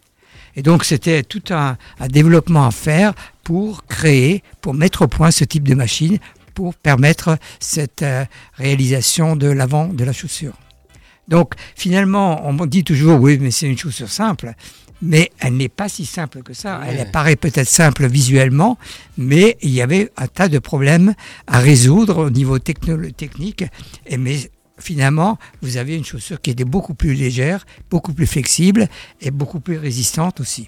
Et donc c'était tout un, un développement à faire pour créer, pour mettre au point ce type de machine, pour permettre cette euh, réalisation de l'avant de la chaussure. Donc finalement, on dit toujours, oui, mais c'est une chaussure simple. mais elle n'est pas si simple que ça. Elle paraît peut-être simple visuellement, mais il y avait un tas de problèmes à résoudre au niveau techno- technique. Et mais finalement, vous avez une chaussure qui était beaucoup plus légère, beaucoup plus flexible et beaucoup plus résistante aussi.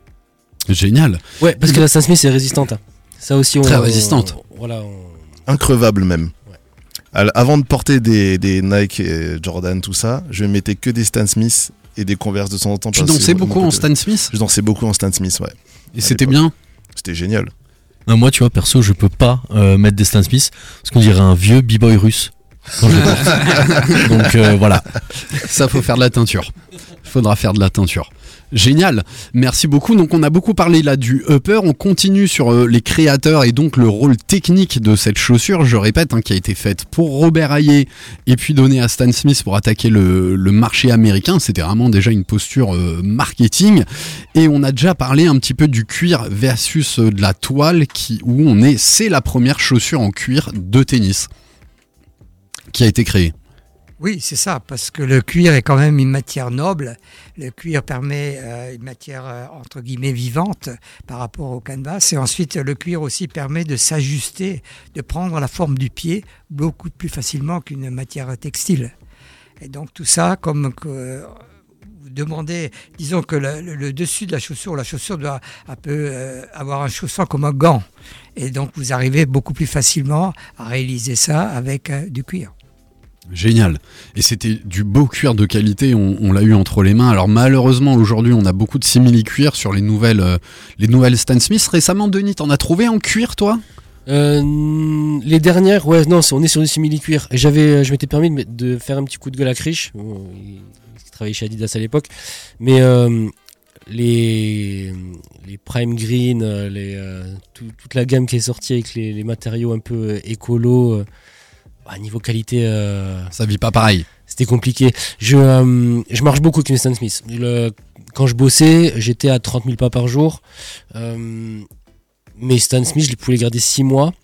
Génial. Ouais, parce que la Stan Smith est résistante. hein. Ça aussi, on, Très résistante. on- voilà. on- Increvable même. Alors, avant de porter des, des Nike et Jordan, tout ça, je mettais que des Stan Smith et des Converse de temps en temps. Tu parce que dansais mon beaucoup en côté- Stan Smith ? Je dansais beaucoup en Stan Smith, ouais. Et c'était bien ? C'était génial. Non, moi, tu vois, perso, je peux pas euh, mettre des Stan Smith parce qu'on dirait un vieux b-boy russe quand je les porte. Donc euh, voilà. Ça, faut faire de la teinture. Faudra faire de la teinture. Génial, merci beaucoup. Donc on a beaucoup parlé là du upper, on continue sur euh, les créateurs et donc le rôle technique de cette chaussure, je répète, hein, qui a été faite pour Robert Hayé et puis donnée à Stan Smith pour attaquer le, le marché américain. C'était vraiment déjà une posture euh, marketing. Et on a déjà parlé un petit peu du cuir versus euh, de la toile, qui, où on est, c'est la première chaussure en cuir de tennis qui a été créée. Oui, c'est ça, parce que le cuir est quand même une matière noble. Le cuir permet euh, une matière euh, entre guillemets vivante par rapport au canvas. Et ensuite, le cuir aussi permet de s'ajuster, de prendre la forme du pied beaucoup plus facilement qu'une matière textile. Et donc tout ça, comme que, vous demandez, disons que le, le, le dessus de la chaussure, la chaussure doit un peu euh, avoir un chaussant comme un gant. Et donc vous arrivez beaucoup plus facilement à réaliser ça avec euh, du cuir. Génial. Et c'était du beau cuir de qualité, on, on l'a eu entre les mains. Alors malheureusement aujourd'hui on a beaucoup de simili-cuir sur les nouvelles, euh, les nouvelles Stan Smith. Récemment Denis, t'en as trouvé en cuir toi ? Euh, les dernières, ouais, non, on est sur du simili-cuir. Et j'avais, je m'étais permis de, mettre- de faire un petit coup de gueule à Krish, bon, il, il travaillait chez Adidas à l'époque, mais euh, les, les Prime Green, euh, les, euh, tout- toute la gamme qui est sortie avec les, les matériaux un peu euh, écolo, euh, bah, niveau qualité, euh, ça vit pas pareil. C'était compliqué. Je, euh, je marche beaucoup avec une Stan Smith. Le, quand je bossais, j'étais à trente mille pas par jour. Euh, mais Stan Smith, je pouvais les garder six mois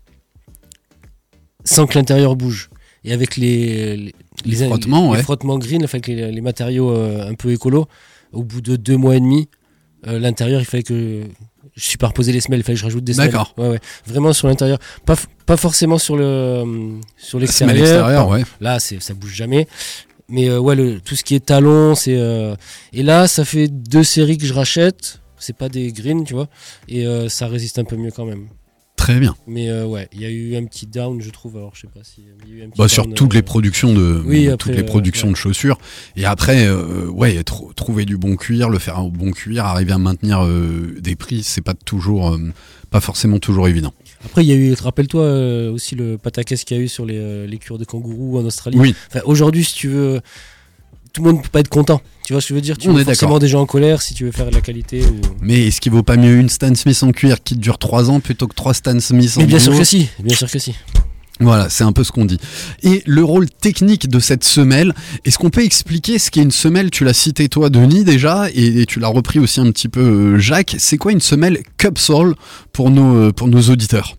sans que l'intérieur bouge. Et avec les, les, Les frottements, les ouais. frottements green, avec les, les matériaux euh, un peu écolo, au bout de deux mois et demi, euh, l'intérieur, il fallait que je superposais les semelles, il fallait que je rajoute des semelles. D'accord. Ouais, ouais. Vraiment sur l'intérieur. Pas, f- pas forcément sur le euh, sur La semelle l'extérieur. extérieure, Pas- ouais. Là, c'est, ça bouge jamais. Mais euh, ouais, le, tout ce qui est talon, c'est. Euh... Et là, ça fait deux séries que je rachète. C'est pas des green, tu vois. Et euh, ça résiste un peu mieux quand même. Très bien. Mais euh, ouais, il y a eu un petit down, je trouve. Alors, je sais pas si. il y a eu un petit Bah, sur down, toutes euh, les productions de Oui, de après, toutes les euh, productions ouais. de chaussures. Et après, euh, ouais, tr- trouver du bon cuir, le faire au bon cuir, arriver à maintenir euh, des prix, c'est pas toujours, euh, pas forcément toujours évident. Après, il y a eu, rappelle-toi euh, aussi le pataquès qu'il y a eu sur les, euh, les cures de kangourous en Australie. Oui. Enfin, aujourd'hui, si tu veux, tout le monde ne peut pas être content. Tu vois ce que je veux dire? Tu On veux est forcément d'accord. des gens en colère si tu veux faire de la qualité. Ou... Mais est-ce qu'il vaut pas mieux une Stan Smith en cuir qui dure trois ans plutôt que trois Stan Smith en Mais bien sûr duo que si, bien sûr que si. Voilà, c'est un peu ce qu'on dit. Et le rôle technique de cette semelle, est-ce qu'on peut expliquer ce qu'est une semelle? Tu l'as cité toi, Denis, déjà, et, et tu l'as repris aussi un petit peu, euh, Jacques. C'est quoi une semelle Cupsole pour nos, euh, pour nos auditeurs?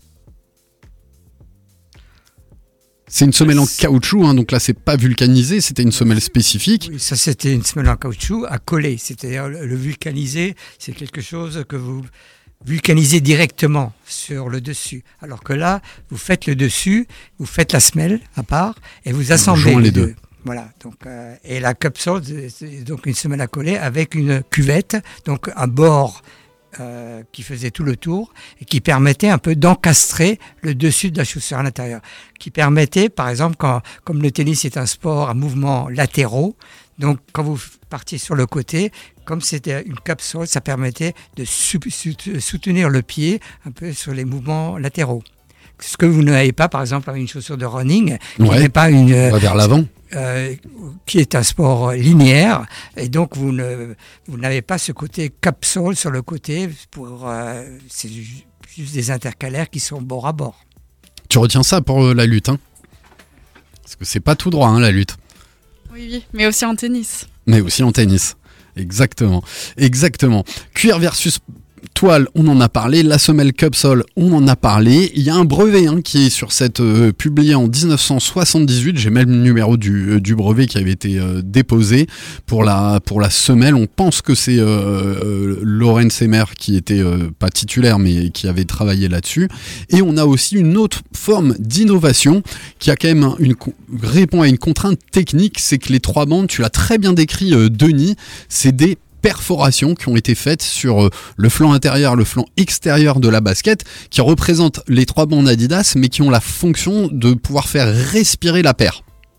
C'est une semelle en caoutchouc, hein, donc là c'est pas vulcanisé, c'était une semelle spécifique. Oui, ça c'était une semelle en caoutchouc à coller, c'est-à-dire le, le vulcaniser, c'est quelque chose que vous vulcanisez directement sur le dessus. Alors que là, vous faites le dessus, vous faites la semelle à part et vous assemblez joint les les deux. deux. Voilà. Donc euh, et la cupsole, c'est- c'est donc une semelle à coller avec une cuvette, donc un bord. Euh, qui faisait tout le tour et qui permettait un peu d'encastrer le dessus de la chaussure à l'intérieur. Qui permettait, par exemple, quand, comme le tennis est un sport à mouvements latéraux, donc quand vous partiez sur le côté, comme c'était une capsule, ça permettait de sou- sou- soutenir le pied un peu sur les mouvements latéraux. Ce que vous n'avez pas, par exemple, avec une chaussure de running, qui Ouais. n'est pas une... On va vers l'avant. Euh, qui est un sport linéaire, et donc vous ne vous n'avez pas ce côté capsule sur le côté, pour euh, c'est ju- juste des intercalaires qui sont bord à bord. Tu retiens ça pour euh, la lutte, hein? Parce que c'est pas tout droit, hein, la lutte. Oui, oui, mais aussi en tennis. Mais aussi en tennis. Exactement. Exactement. Cuir versus toile, on en a parlé. La semelle Cupsole, on en a parlé. Il y a un brevet hein, qui est sur cette euh, publié en dix-neuf cent soixante-dix-huit. J'ai même le numéro du, euh, du brevet qui avait été euh, déposé pour la pour la semelle. On pense que c'est euh, euh, Laurent Semer qui était euh, pas titulaire mais qui avait travaillé là-dessus. Et on a aussi une autre forme d'innovation qui a quand même une répond à une contrainte technique, c'est que les trois bandes, tu l'as très bien décrit euh, Denis, c'est des perforations qui ont été faites sur le flanc intérieur, le flanc extérieur de la basket, qui représentent les trois bandes Adidas, mais qui ont la fonction de pouvoir faire respirer la paire.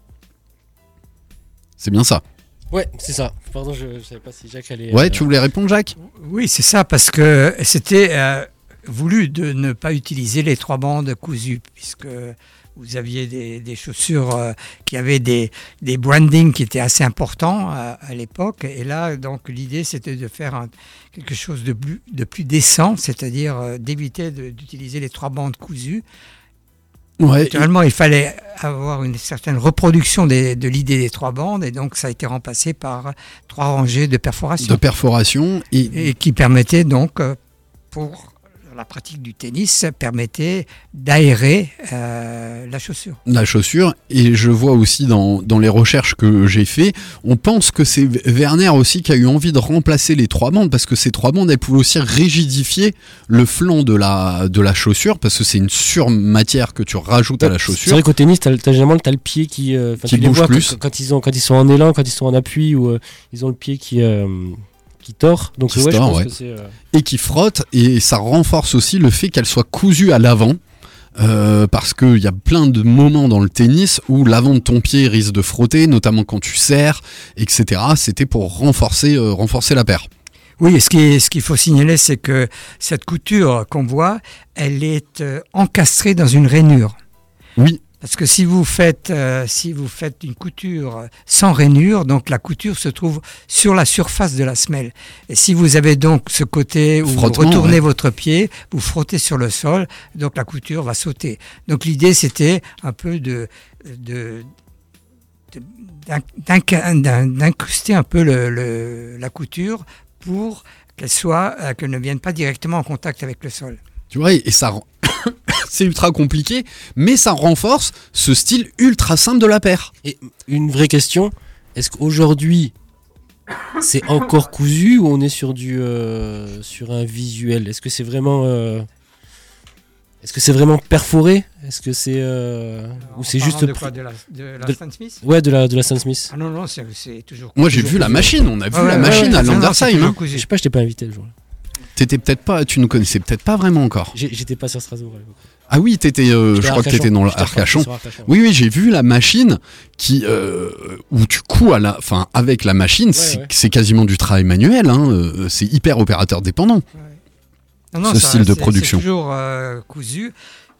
C'est bien ça. Ouais, c'est ça. Pardon, je ne savais pas si Jacques allait... Ouais, euh... tu voulais répondre, Jacques ? Oui, c'est ça, parce que c'était euh, voulu de ne pas utiliser les trois bandes cousues, puisque... Vous aviez des, des chaussures euh, qui avaient des, des brandings qui étaient assez importants à, à l'époque. Et là, donc, l'idée, c'était de faire un, quelque chose de plus, de plus décent, c'est-à-dire euh, d'éviter de, d'utiliser les trois bandes cousues. Ouais, Naturellement, et... il fallait avoir une certaine reproduction des, de l'idée des trois bandes. Et donc, ça a été remplacé par trois rangées de perforations. De perforations. Et, et qui permettaient donc, euh, pour... la pratique du tennis permettait d'aérer euh, la chaussure. La chaussure, et je vois aussi dans, dans les recherches que j'ai fait, on pense que c'est Werner aussi qui a eu envie de remplacer les trois bandes, parce que ces trois bandes, elles pouvaient aussi rigidifier le flanc de la, de la chaussure, parce que c'est une surmatière que tu rajoutes à la chaussure. C'est vrai qu'au tennis, t'as, t'as généralement t'as le pied qui, euh, qui bouge plus. Quand, quand, ils ont, quand ils sont en élan, quand ils sont en appui, ou euh, ils ont le pied qui... Euh, qui tord, donc qui ouais, tord, je pense ouais. que c'est euh... et qui frotte, et ça renforce aussi le fait qu'elle soit cousue à l'avant, euh, parce qu'il y a plein de moments dans le tennis où l'avant de ton pied risque de frotter, notamment quand tu serres, et cetera. C'était pour renforcer, euh, renforcer la paire. Oui, et ce, qui est, ce qu'il faut signaler, c'est que cette couture qu'on voit, elle est euh, encastrée dans une rainure. Oui. Parce que si vous faites, euh, si vous faites une couture sans rainure, donc la couture se trouve sur la surface de la semelle. Et si vous avez donc ce côté où vous retournez ouais. votre pied, vous frottez sur le sol, donc la couture va sauter. Donc l'idée, c'était un peu de, de, de d'incruster un peu le, le, la couture pour qu'elle soit, euh, qu'elle ne vienne pas directement en contact avec le sol. Tu vois, et ça rend... c'est ultra compliqué, mais ça renforce ce style ultra simple de la paire. Et une vraie question, est-ce qu'aujourd'hui c'est encore cousu ou on est sur du euh, sur un visuel ? Est-ce que c'est vraiment euh, est-ce que c'est vraiment perforé ? Est-ce que c'est euh, ou c'est juste de quoi, de la, de la Stan Smith ? Ouais, de la de la Stan Smith. Ah non non, c'est, c'est toujours. Moi j'ai vu cousu. la machine, on a vu ah, la ouais, machine ouais, à ouais, Landersheim. Hein. Je sais pas, je t'ai pas invité le jour-là. T'étais peut-être pas, tu nous connaissais peut-être pas vraiment encore. J'ai, j'étais pas sur Strasbourg. Ah oui, t'étais, euh, je crois que t'étais dans l'Arcachon. Oui, oui, j'ai vu la machine qui, euh, où tu couds à la, enfin, avec la machine, ouais, c'est, ouais. c'est quasiment du travail manuel. Hein, euh, c'est hyper opérateur dépendant. Ouais. Non, non, ce ça, style de c'est, production. C'est toujours euh, cousu.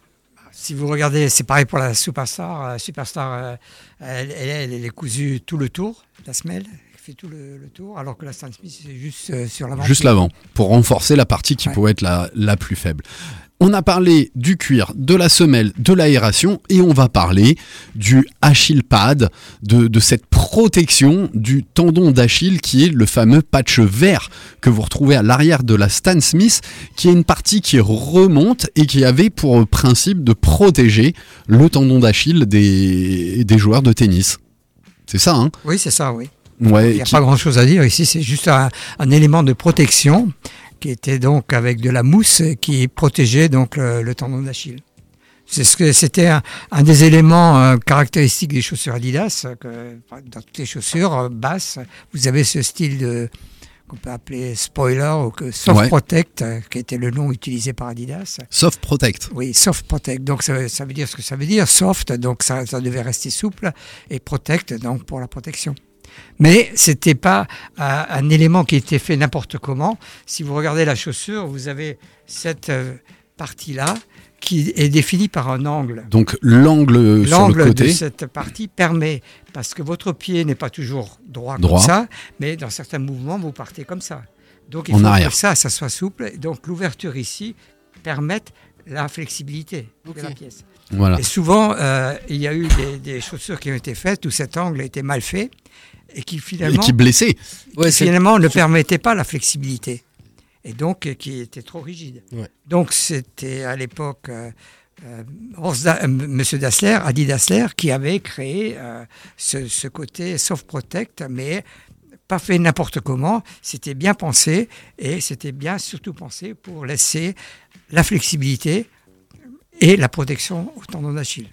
Si vous regardez, c'est pareil pour la Superstar. La Superstar, euh, elle, elle, elle est cousue tout le tour, la semelle. Fait tout le, le tour, alors que la Stan Smith c'est juste euh, sur l'avant. Juste l'avant, pour renforcer la partie qui ouais. pourrait être la, la plus faible. On a parlé du cuir, de la semelle, de l'aération, et on va parler du Achille pad, de, de cette protection du tendon d'Achille qui est le fameux patch vert que vous retrouvez à l'arrière de la Stan Smith, qui est une partie qui remonte et qui avait pour principe de protéger le tendon d'Achille des, des joueurs de tennis. C'est ça, hein ? Oui, c'est ça, oui. Ouais, il n'y a qui... pas grand-chose à dire ici, c'est juste un, un élément de protection qui était donc avec de la mousse qui protégeait donc le, le tendon d'Achille. C'est ce que c'était un, un des éléments euh, caractéristiques des chaussures Adidas. Que, dans toutes les chaussures euh, basses, vous avez ce style de qu'on peut appeler spoiler ou que soft ouais. protect, euh, qui était le nom utilisé par Adidas. Soft protect. Oui, soft protect. Donc ça, ça veut dire ce que ça veut dire. Soft, donc ça, ça devait rester souple, et protect, donc pour la protection. Mais c'était pas euh, un élément qui était fait n'importe comment. Si vous regardez la chaussure, vous avez cette euh, partie-là qui est définie par un angle. Donc l'angle, l'angle sur le côté. de cette partie permet, parce que votre pied n'est pas toujours droit, droit. comme ça, mais dans certains mouvements, vous partez comme ça. Donc il en faut arrière. que ça, ça soit souple. Donc l'ouverture ici permet la flexibilité okay. de la pièce. Voilà. Et souvent, euh, il y a eu des, des chaussures qui ont été faites où cet angle était mal fait. Et qui finalement, et qui blessait. Qui ouais, finalement ne permettait pas la flexibilité. et donc euh, qui était trop rigide. Ouais. Donc c'était à l'époque euh, euh, Horst Da- euh, Monsieur Dassler, Adi Dassler, qui avait créé euh, ce, ce côté soft protect, mais pas fait n'importe comment. C'était bien pensé et c'était bien surtout pensé pour laisser la flexibilité et la protection au tendon d'Achille.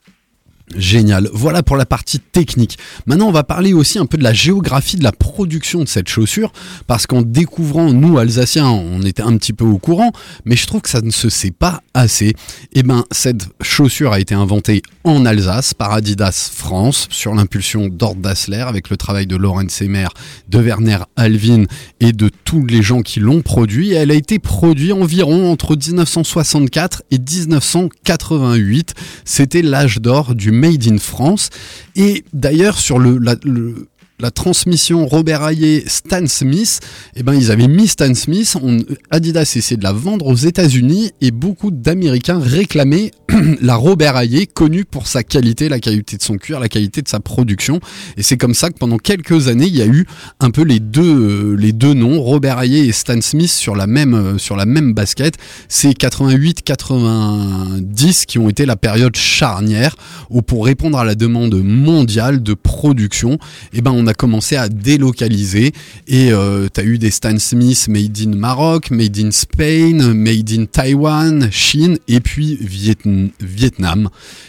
Génial. Voilà pour la partie technique. Maintenant, on va parler aussi un peu de la géographie de la production de cette chaussure, parce qu'en découvrant, nous, Alsaciens, on était un petit peu au courant, mais je trouve que ça ne se sait pas assez. Eh ben, cette chaussure a été inventée en Alsace par Adidas France, sur l'impulsion d'Horst Dassler, avec le travail de Lorenz Emmer, de Werner Alvin et de tous les gens qui l'ont produit. Et elle a été produite environ entre dix-neuf cent soixante-quatre et dix-neuf cent quatre-vingt-huit. C'était l'âge d'or du Made in France. Et d'ailleurs, sur le, la, le, la transmission Robert Hayé Stan Smith, eh ben, ils avaient mis Stan Smith. On, Adidas essayait de la vendre aux États-Unis et beaucoup d'Américains réclamaient la Robert Hayé, connue pour sa qualité, la qualité de son cuir, la qualité de sa production. Et c'est comme ça que pendant quelques années, il y a eu un peu les deux, euh, les deux noms, Robert Hayé et Stan Smith, sur la même, euh, sur la même basket. C'est quatre-vingt-huit quatre-vingt-dix qui ont été la période charnière où, pour répondre à la demande mondiale de production, eh ben, on a commencé à délocaliser. Et euh, tu as eu des Stan Smith made in Maroc, made in Spain, made in Taïwan, Chine et puis Vietnam. Vietnam.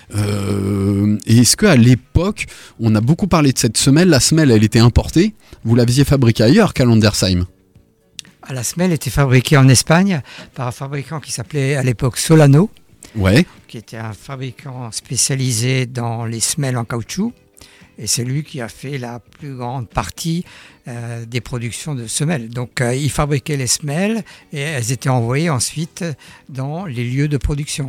Euh, et est-ce qu'à l'époque, on a beaucoup parlé de cette semelle, la semelle elle était importée, vous l'aviez fabriquée ailleurs qu'à Landersheim? La semelle était fabriquée en Espagne par un fabricant qui s'appelait à l'époque Solano, ouais. qui était un fabricant spécialisé dans les semelles en caoutchouc. Et c'est lui qui a fait la plus grande partie euh, des productions de semelles. Donc euh, il fabriquait les semelles et elles étaient envoyées ensuite dans les lieux de production.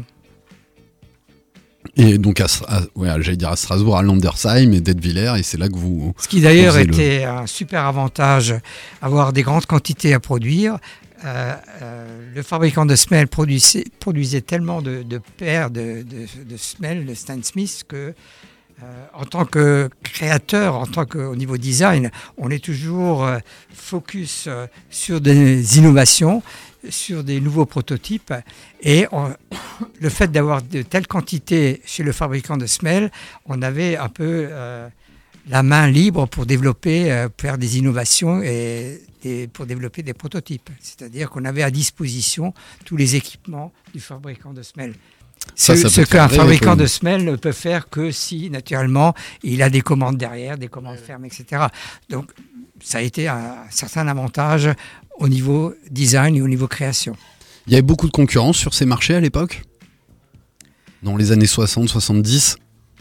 Et donc, à, à, ouais, j'allais dire à Strasbourg, à Landersheim et d'Ettwiller, et c'est là que vous... Ce qui d'ailleurs vous était le... un super avantage, avoir des grandes quantités à produire. Euh, euh, le fabricant de semelles produisait, produisait tellement de, de paires de, de, de semelles, de Stan Smith, que euh, en tant que créateur, en tant qu'au niveau design, on est toujours euh, focus euh, sur des innovations, sur des nouveaux prototypes, et on, le fait d'avoir de telles quantités chez le fabricant de semelles, on avait un peu euh, la main libre pour développer, euh, faire des innovations et, et pour développer des prototypes. C'est-à-dire qu'on avait à disposition tous les équipements du fabricant de semelles. Ça, ce ça ce qu'un faire fabricant rêver, de semelles ne peut faire que si, naturellement, il a des commandes derrière, des commandes fermes, et cetera. Donc, ça a été un certain avantage au niveau design et au niveau création. Il y avait beaucoup de concurrence sur ces marchés à l'époque? Dans les années soixante soixante-dix?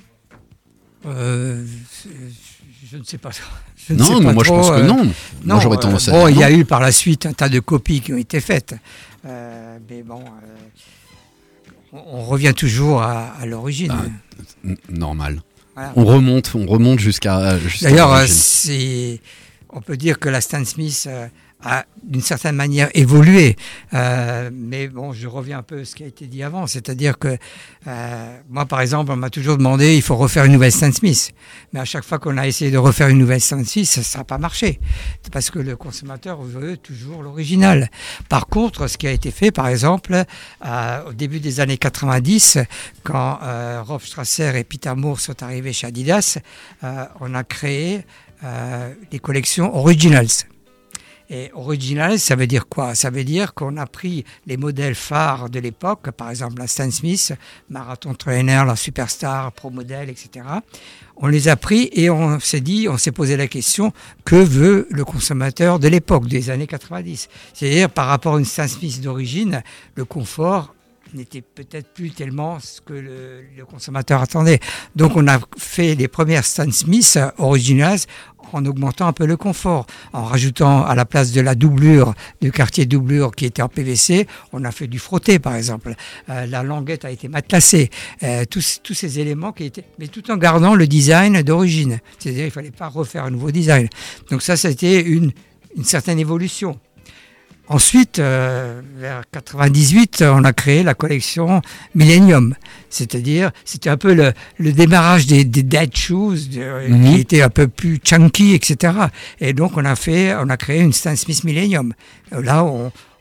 euh, Je ne sais pas. Je ne non, sais mais pas moi trop, je pense que euh, non. non Moi j'aurais tendance euh, à bon, dire il y a non. eu par la suite un tas de copies qui ont été faites. Euh, mais bon, euh, on, on revient toujours à, à l'origine. Ah, n- normal. Voilà. On remonte, on remonte jusqu'à. jusqu'à D'ailleurs, euh, l'origine. c'est, on peut dire que la Stan Smith euh, a d'une certaine manière évolué. Euh, mais bon, je reviens un peu à ce qui a été dit avant. C'est-à-dire que euh, moi, par exemple, on m'a toujours demandé, il faut refaire une nouvelle Stan Smith. Mais à chaque fois qu'on a essayé de refaire une nouvelle Stan Smith, ça n'a pas marché. C'est parce que le consommateur veut toujours l'original. Par contre, ce qui a été fait, par exemple, euh, au début des années quatre-vingt-dix, quand euh, Rob Strasser et Peter Moore sont arrivés chez Adidas, euh, on a créé euh, les collections Originals. Et original, ça veut dire quoi? Ça veut dire qu'on a pris les modèles phares de l'époque, par exemple la Stan Smith, Marathon Trainer, la Superstar, Pro Model, et cetera. On les a pris et on s'est dit, on s'est posé la question, que veut le consommateur de l'époque, des années quatre-vingt-dix? C'est-à-dire, par rapport à une Stan Smith d'origine, le confort n'était peut-être plus tellement ce que le, le consommateur attendait. Donc on a fait les premières Stan Smith originales en augmentant un peu le confort, en rajoutant à la place de la doublure, du quartier doublure qui était en P V C, on a fait du frotté par exemple. Euh, la languette a été matelassée, euh, tous, tous ces éléments qui étaient, mais tout en gardant le design d'origine. C'est-à-dire qu'il ne fallait pas refaire un nouveau design. Donc ça, ça a été une, une certaine évolution. Ensuite, euh, vers quatre-vingt-dix-huit, on a créé la collection Millennium. C'est-à-dire, c'était un peu le, le démarrage des, des dead shoes, de, mm-hmm. qui étaient un peu plus chunky, et cetera. Et donc, on a fait, on a créé une Stan Smith Millennium. Là, on,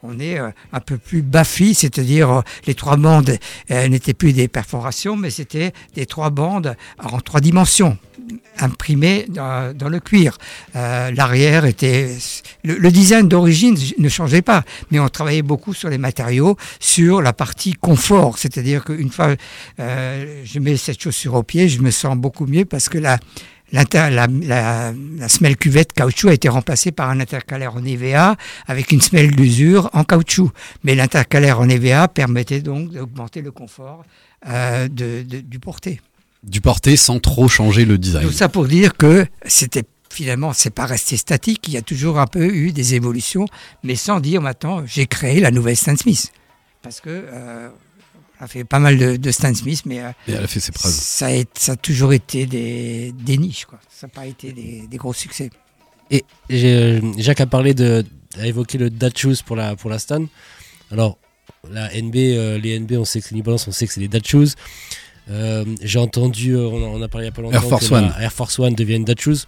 on est euh, un peu plus baffi, c'est-à-dire euh, les trois bandes euh, n'étaient plus des perforations, mais c'était des trois bandes en trois dimensions, imprimées dans, dans le cuir. Euh, l'arrière était... Le, le design d'origine ne changeait pas, mais on travaillait beaucoup sur les matériaux, sur la partie confort, c'est-à-dire qu'une fois euh, je mets cette chaussure au pied, je me sens beaucoup mieux parce que la La, la, la, la semelle cuvette caoutchouc a été remplacée par un intercalaire en E V A avec une semelle d'usure en caoutchouc. Mais l'intercalaire en E V A permettait donc d'augmenter le confort euh, de, de, du porté. Du porté sans trop changer le design. Tout ça pour dire que c'était finalement, c'est pas resté statique. Il y a toujours un peu eu des évolutions, mais sans dire maintenant, j'ai créé la nouvelle Stan Smith. Parce que... Euh, elle a fait pas mal de, de Stan Smith, mais euh, et elle a fait ses preuves. Ça a, ça a toujours été des, des niches, quoi. Ça n'a pas été des, des gros succès. Et j'ai, Jacques a parlé de, a évoqué le Dad Shoes pour la pour la Stan. Alors la N B, euh, les N B, on sait que c'est New Balance, on sait que c'est les Dad Shoes. Euh, j'ai entendu, euh, on, a, on a parlé il y a pas longtemps Air Force que One. la Air Force One devienne Dad Shoes.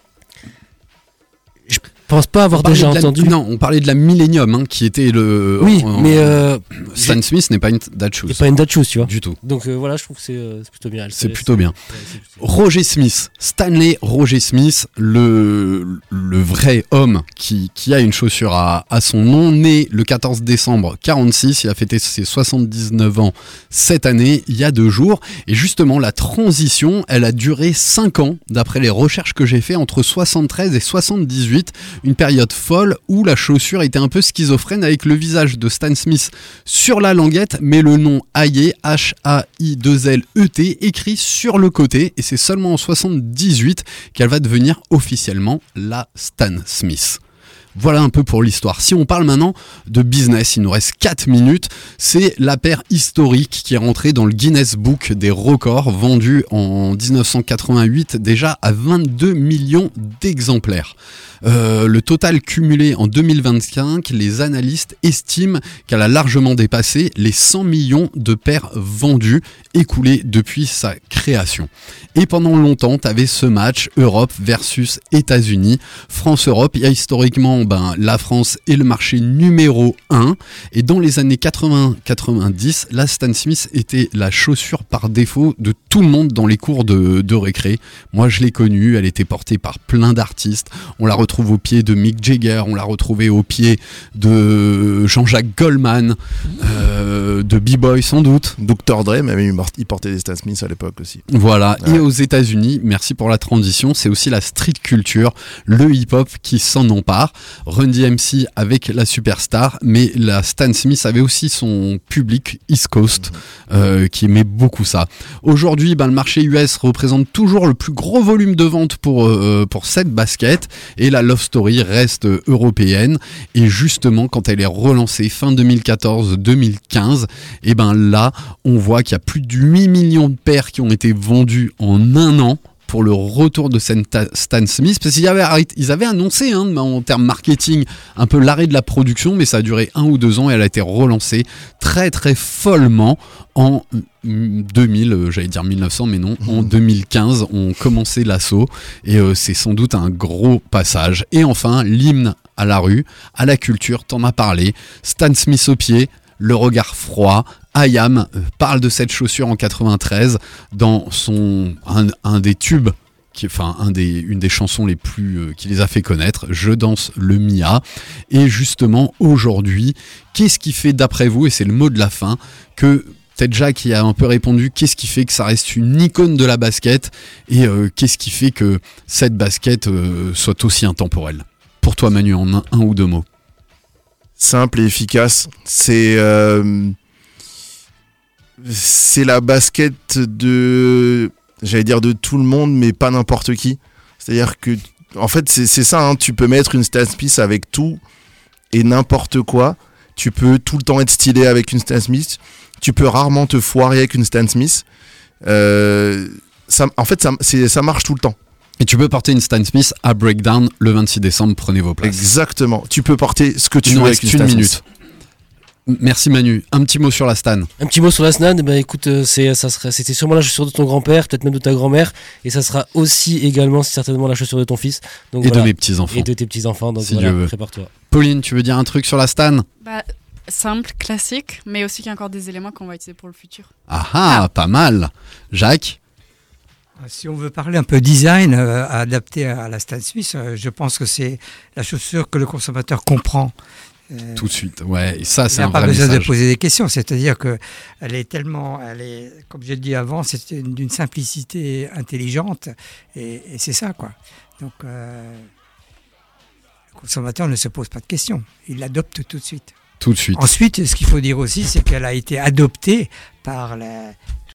Je pense pas avoir On parlait déjà de la- entendu. Non, on parlait de la Millennium, hein, qui était le. Oui, en- mais euh, Stan Smith n'est pas une Dad Shoes. c'est pas une Dad Shoes, tu vois. Du tout. Donc euh, voilà, je trouve que c'est, euh, c'est plutôt bien. C'est plutôt bien. Roger Smith, Stanley Roger Smith, le, le vrai homme qui, qui a une chaussure à, à son nom, né le quatorze décembre quarante-six, il a fêté ses soixante-dix-neuf ans cette année, il y a deux jours. Et justement, la transition, elle a duré cinq ans, d'après les recherches que j'ai fait, entre soixante-treize et soixante-dix-huit, une période folle où la chaussure était un peu schizophrène avec le visage de Stan Smith sur la languette, mais le nom Haye, H A I deux L E T, écrit sur le côté, et c'est seulement en soixante-dix-huit qu'elle va devenir officiellement la Stan Smith. Voilà un peu pour l'histoire. Si on parle maintenant de business, il nous reste quatre minutes. C'est la paire historique qui est rentrée dans le Guinness Book des records, vendue en dix-neuf cent quatre-vingt-huit déjà à vingt-deux millions d'exemplaires. Euh, le total cumulé en deux mille vingt-cinq, les analystes estiment qu'elle a largement dépassé les cent millions de paires vendues, écoulées depuis sa création. Et pendant longtemps, tu avais ce match Europe versus États-Unis. France-Europe, il y a historiquement ben, la France est le marché numéro un. Et dans les années quatre-vingts quatre-vingt-dix, la Stan Smith était la chaussure par défaut de tout le monde dans les cours de, de récré. Moi, je l'ai connue, elle était portée par plein d'artistes. On la retrouve au pied de Mick Jagger, on l'a retrouvée au pied de Jean-Jacques Goldman, euh, de B-Boy sans doute. docteur Dre, même il portait des Stan Smith à l'époque aussi. Voilà, Ouais. et aux États-Unis, merci pour la transition, c'est aussi la street culture, le hip-hop qui s'en empare. Run D M C avec la superstar, mais la Stan Smith avait aussi son public East Coast euh, qui aimait beaucoup ça. Aujourd'hui, ben, le marché U S représente toujours le plus gros volume de vente pour, euh, pour cette basket, et la Love Story reste européenne. Et justement, quand elle est relancée fin deux mille quatorze deux mille quinze, et ben là, on voit qu'il y a plus de huit millions de paires qui ont été vendues en un an pour le retour de Stan Smith, parce qu'ils avaient, arrêté, ils avaient annoncé hein, en termes marketing un peu l'arrêt de la production, mais ça a duré un ou deux ans et elle a été relancée très très follement en deux mille, j'allais dire mille neuf cents, mais non, en deux mille quinze, on commençait l'assaut et euh, c'est sans doute un gros passage. Et enfin, l'hymne à la rue, à la culture, t'en as parlé, Stan Smith au pied, le regard froid. I Am parle de cette chaussure en quatre-vingt-treize dans son un, un des tubes, qui, enfin un des, une des chansons les plus euh, qui les a fait connaître. Je danse le Mia. Et justement aujourd'hui, qu'est-ce qui fait d'après vous, et c'est le mot de la fin, que peut-être Jacques qui a un peu répondu, qu'est-ce qui fait que ça reste une icône de la basket et euh, qu'est-ce qui fait que cette basket euh, soit aussi intemporelle? Pour toi Manu, en un, un ou deux mots. Simple et efficace. C'est euh, c'est la basket de, j'allais dire de tout le monde, mais pas n'importe qui. C'est-à-dire que, en fait, c'est, c'est ça. Hein, tu peux mettre une Stan Smith avec tout et n'importe quoi. Tu peux tout le temps être stylé avec une Stan Smith. Tu peux rarement te foirer avec une Stan Smith. Euh, ça, en fait, ça, c'est, ça marche tout le temps. Et tu peux porter une Stan Smith à Breakdown le vingt-six décembre, prenez vos places. Exactement. Tu peux porter ce que tu Il nous veux reste avec une une Stan minute. Smith. Merci Manu. Un petit mot sur la Stan. Un petit mot sur la Stan, ben écoute, euh, c'est, ça serait, c'était sûrement la chaussure de ton grand-père, peut-être même de ta grand-mère, et ça sera aussi également certainement la chaussure de ton fils. Donc, Et voilà. de mes petits-enfants. Et de tes petits-enfants, donc Si voilà, Dieu veut. prépare-toi. Pauline, tu veux dire un truc sur la Stan? Bah, simple, classique, mais aussi qu'il y a encore des éléments qu'on va utiliser pour le futur. Ah ah, pas mal. Jacques? Si on veut parler un peu design euh, adapté à la Stan Smith, euh, je pense que c'est la chaussure que le consommateur comprend. Euh, Tout de suite, ouais. Et ça, il c'est n'a un pas vrai besoin message. de poser des questions, c'est-à-dire que elle est tellement, elle est, comme j'ai dit avant, c'est une- d'une simplicité intelligente, et, et c'est ça, quoi. Donc, euh, le consommateur ne se pose pas de questions, il l'adopte tout de suite. Tout de suite. Ensuite, ce qu'il faut dire aussi, c'est qu'elle a été adoptée par la-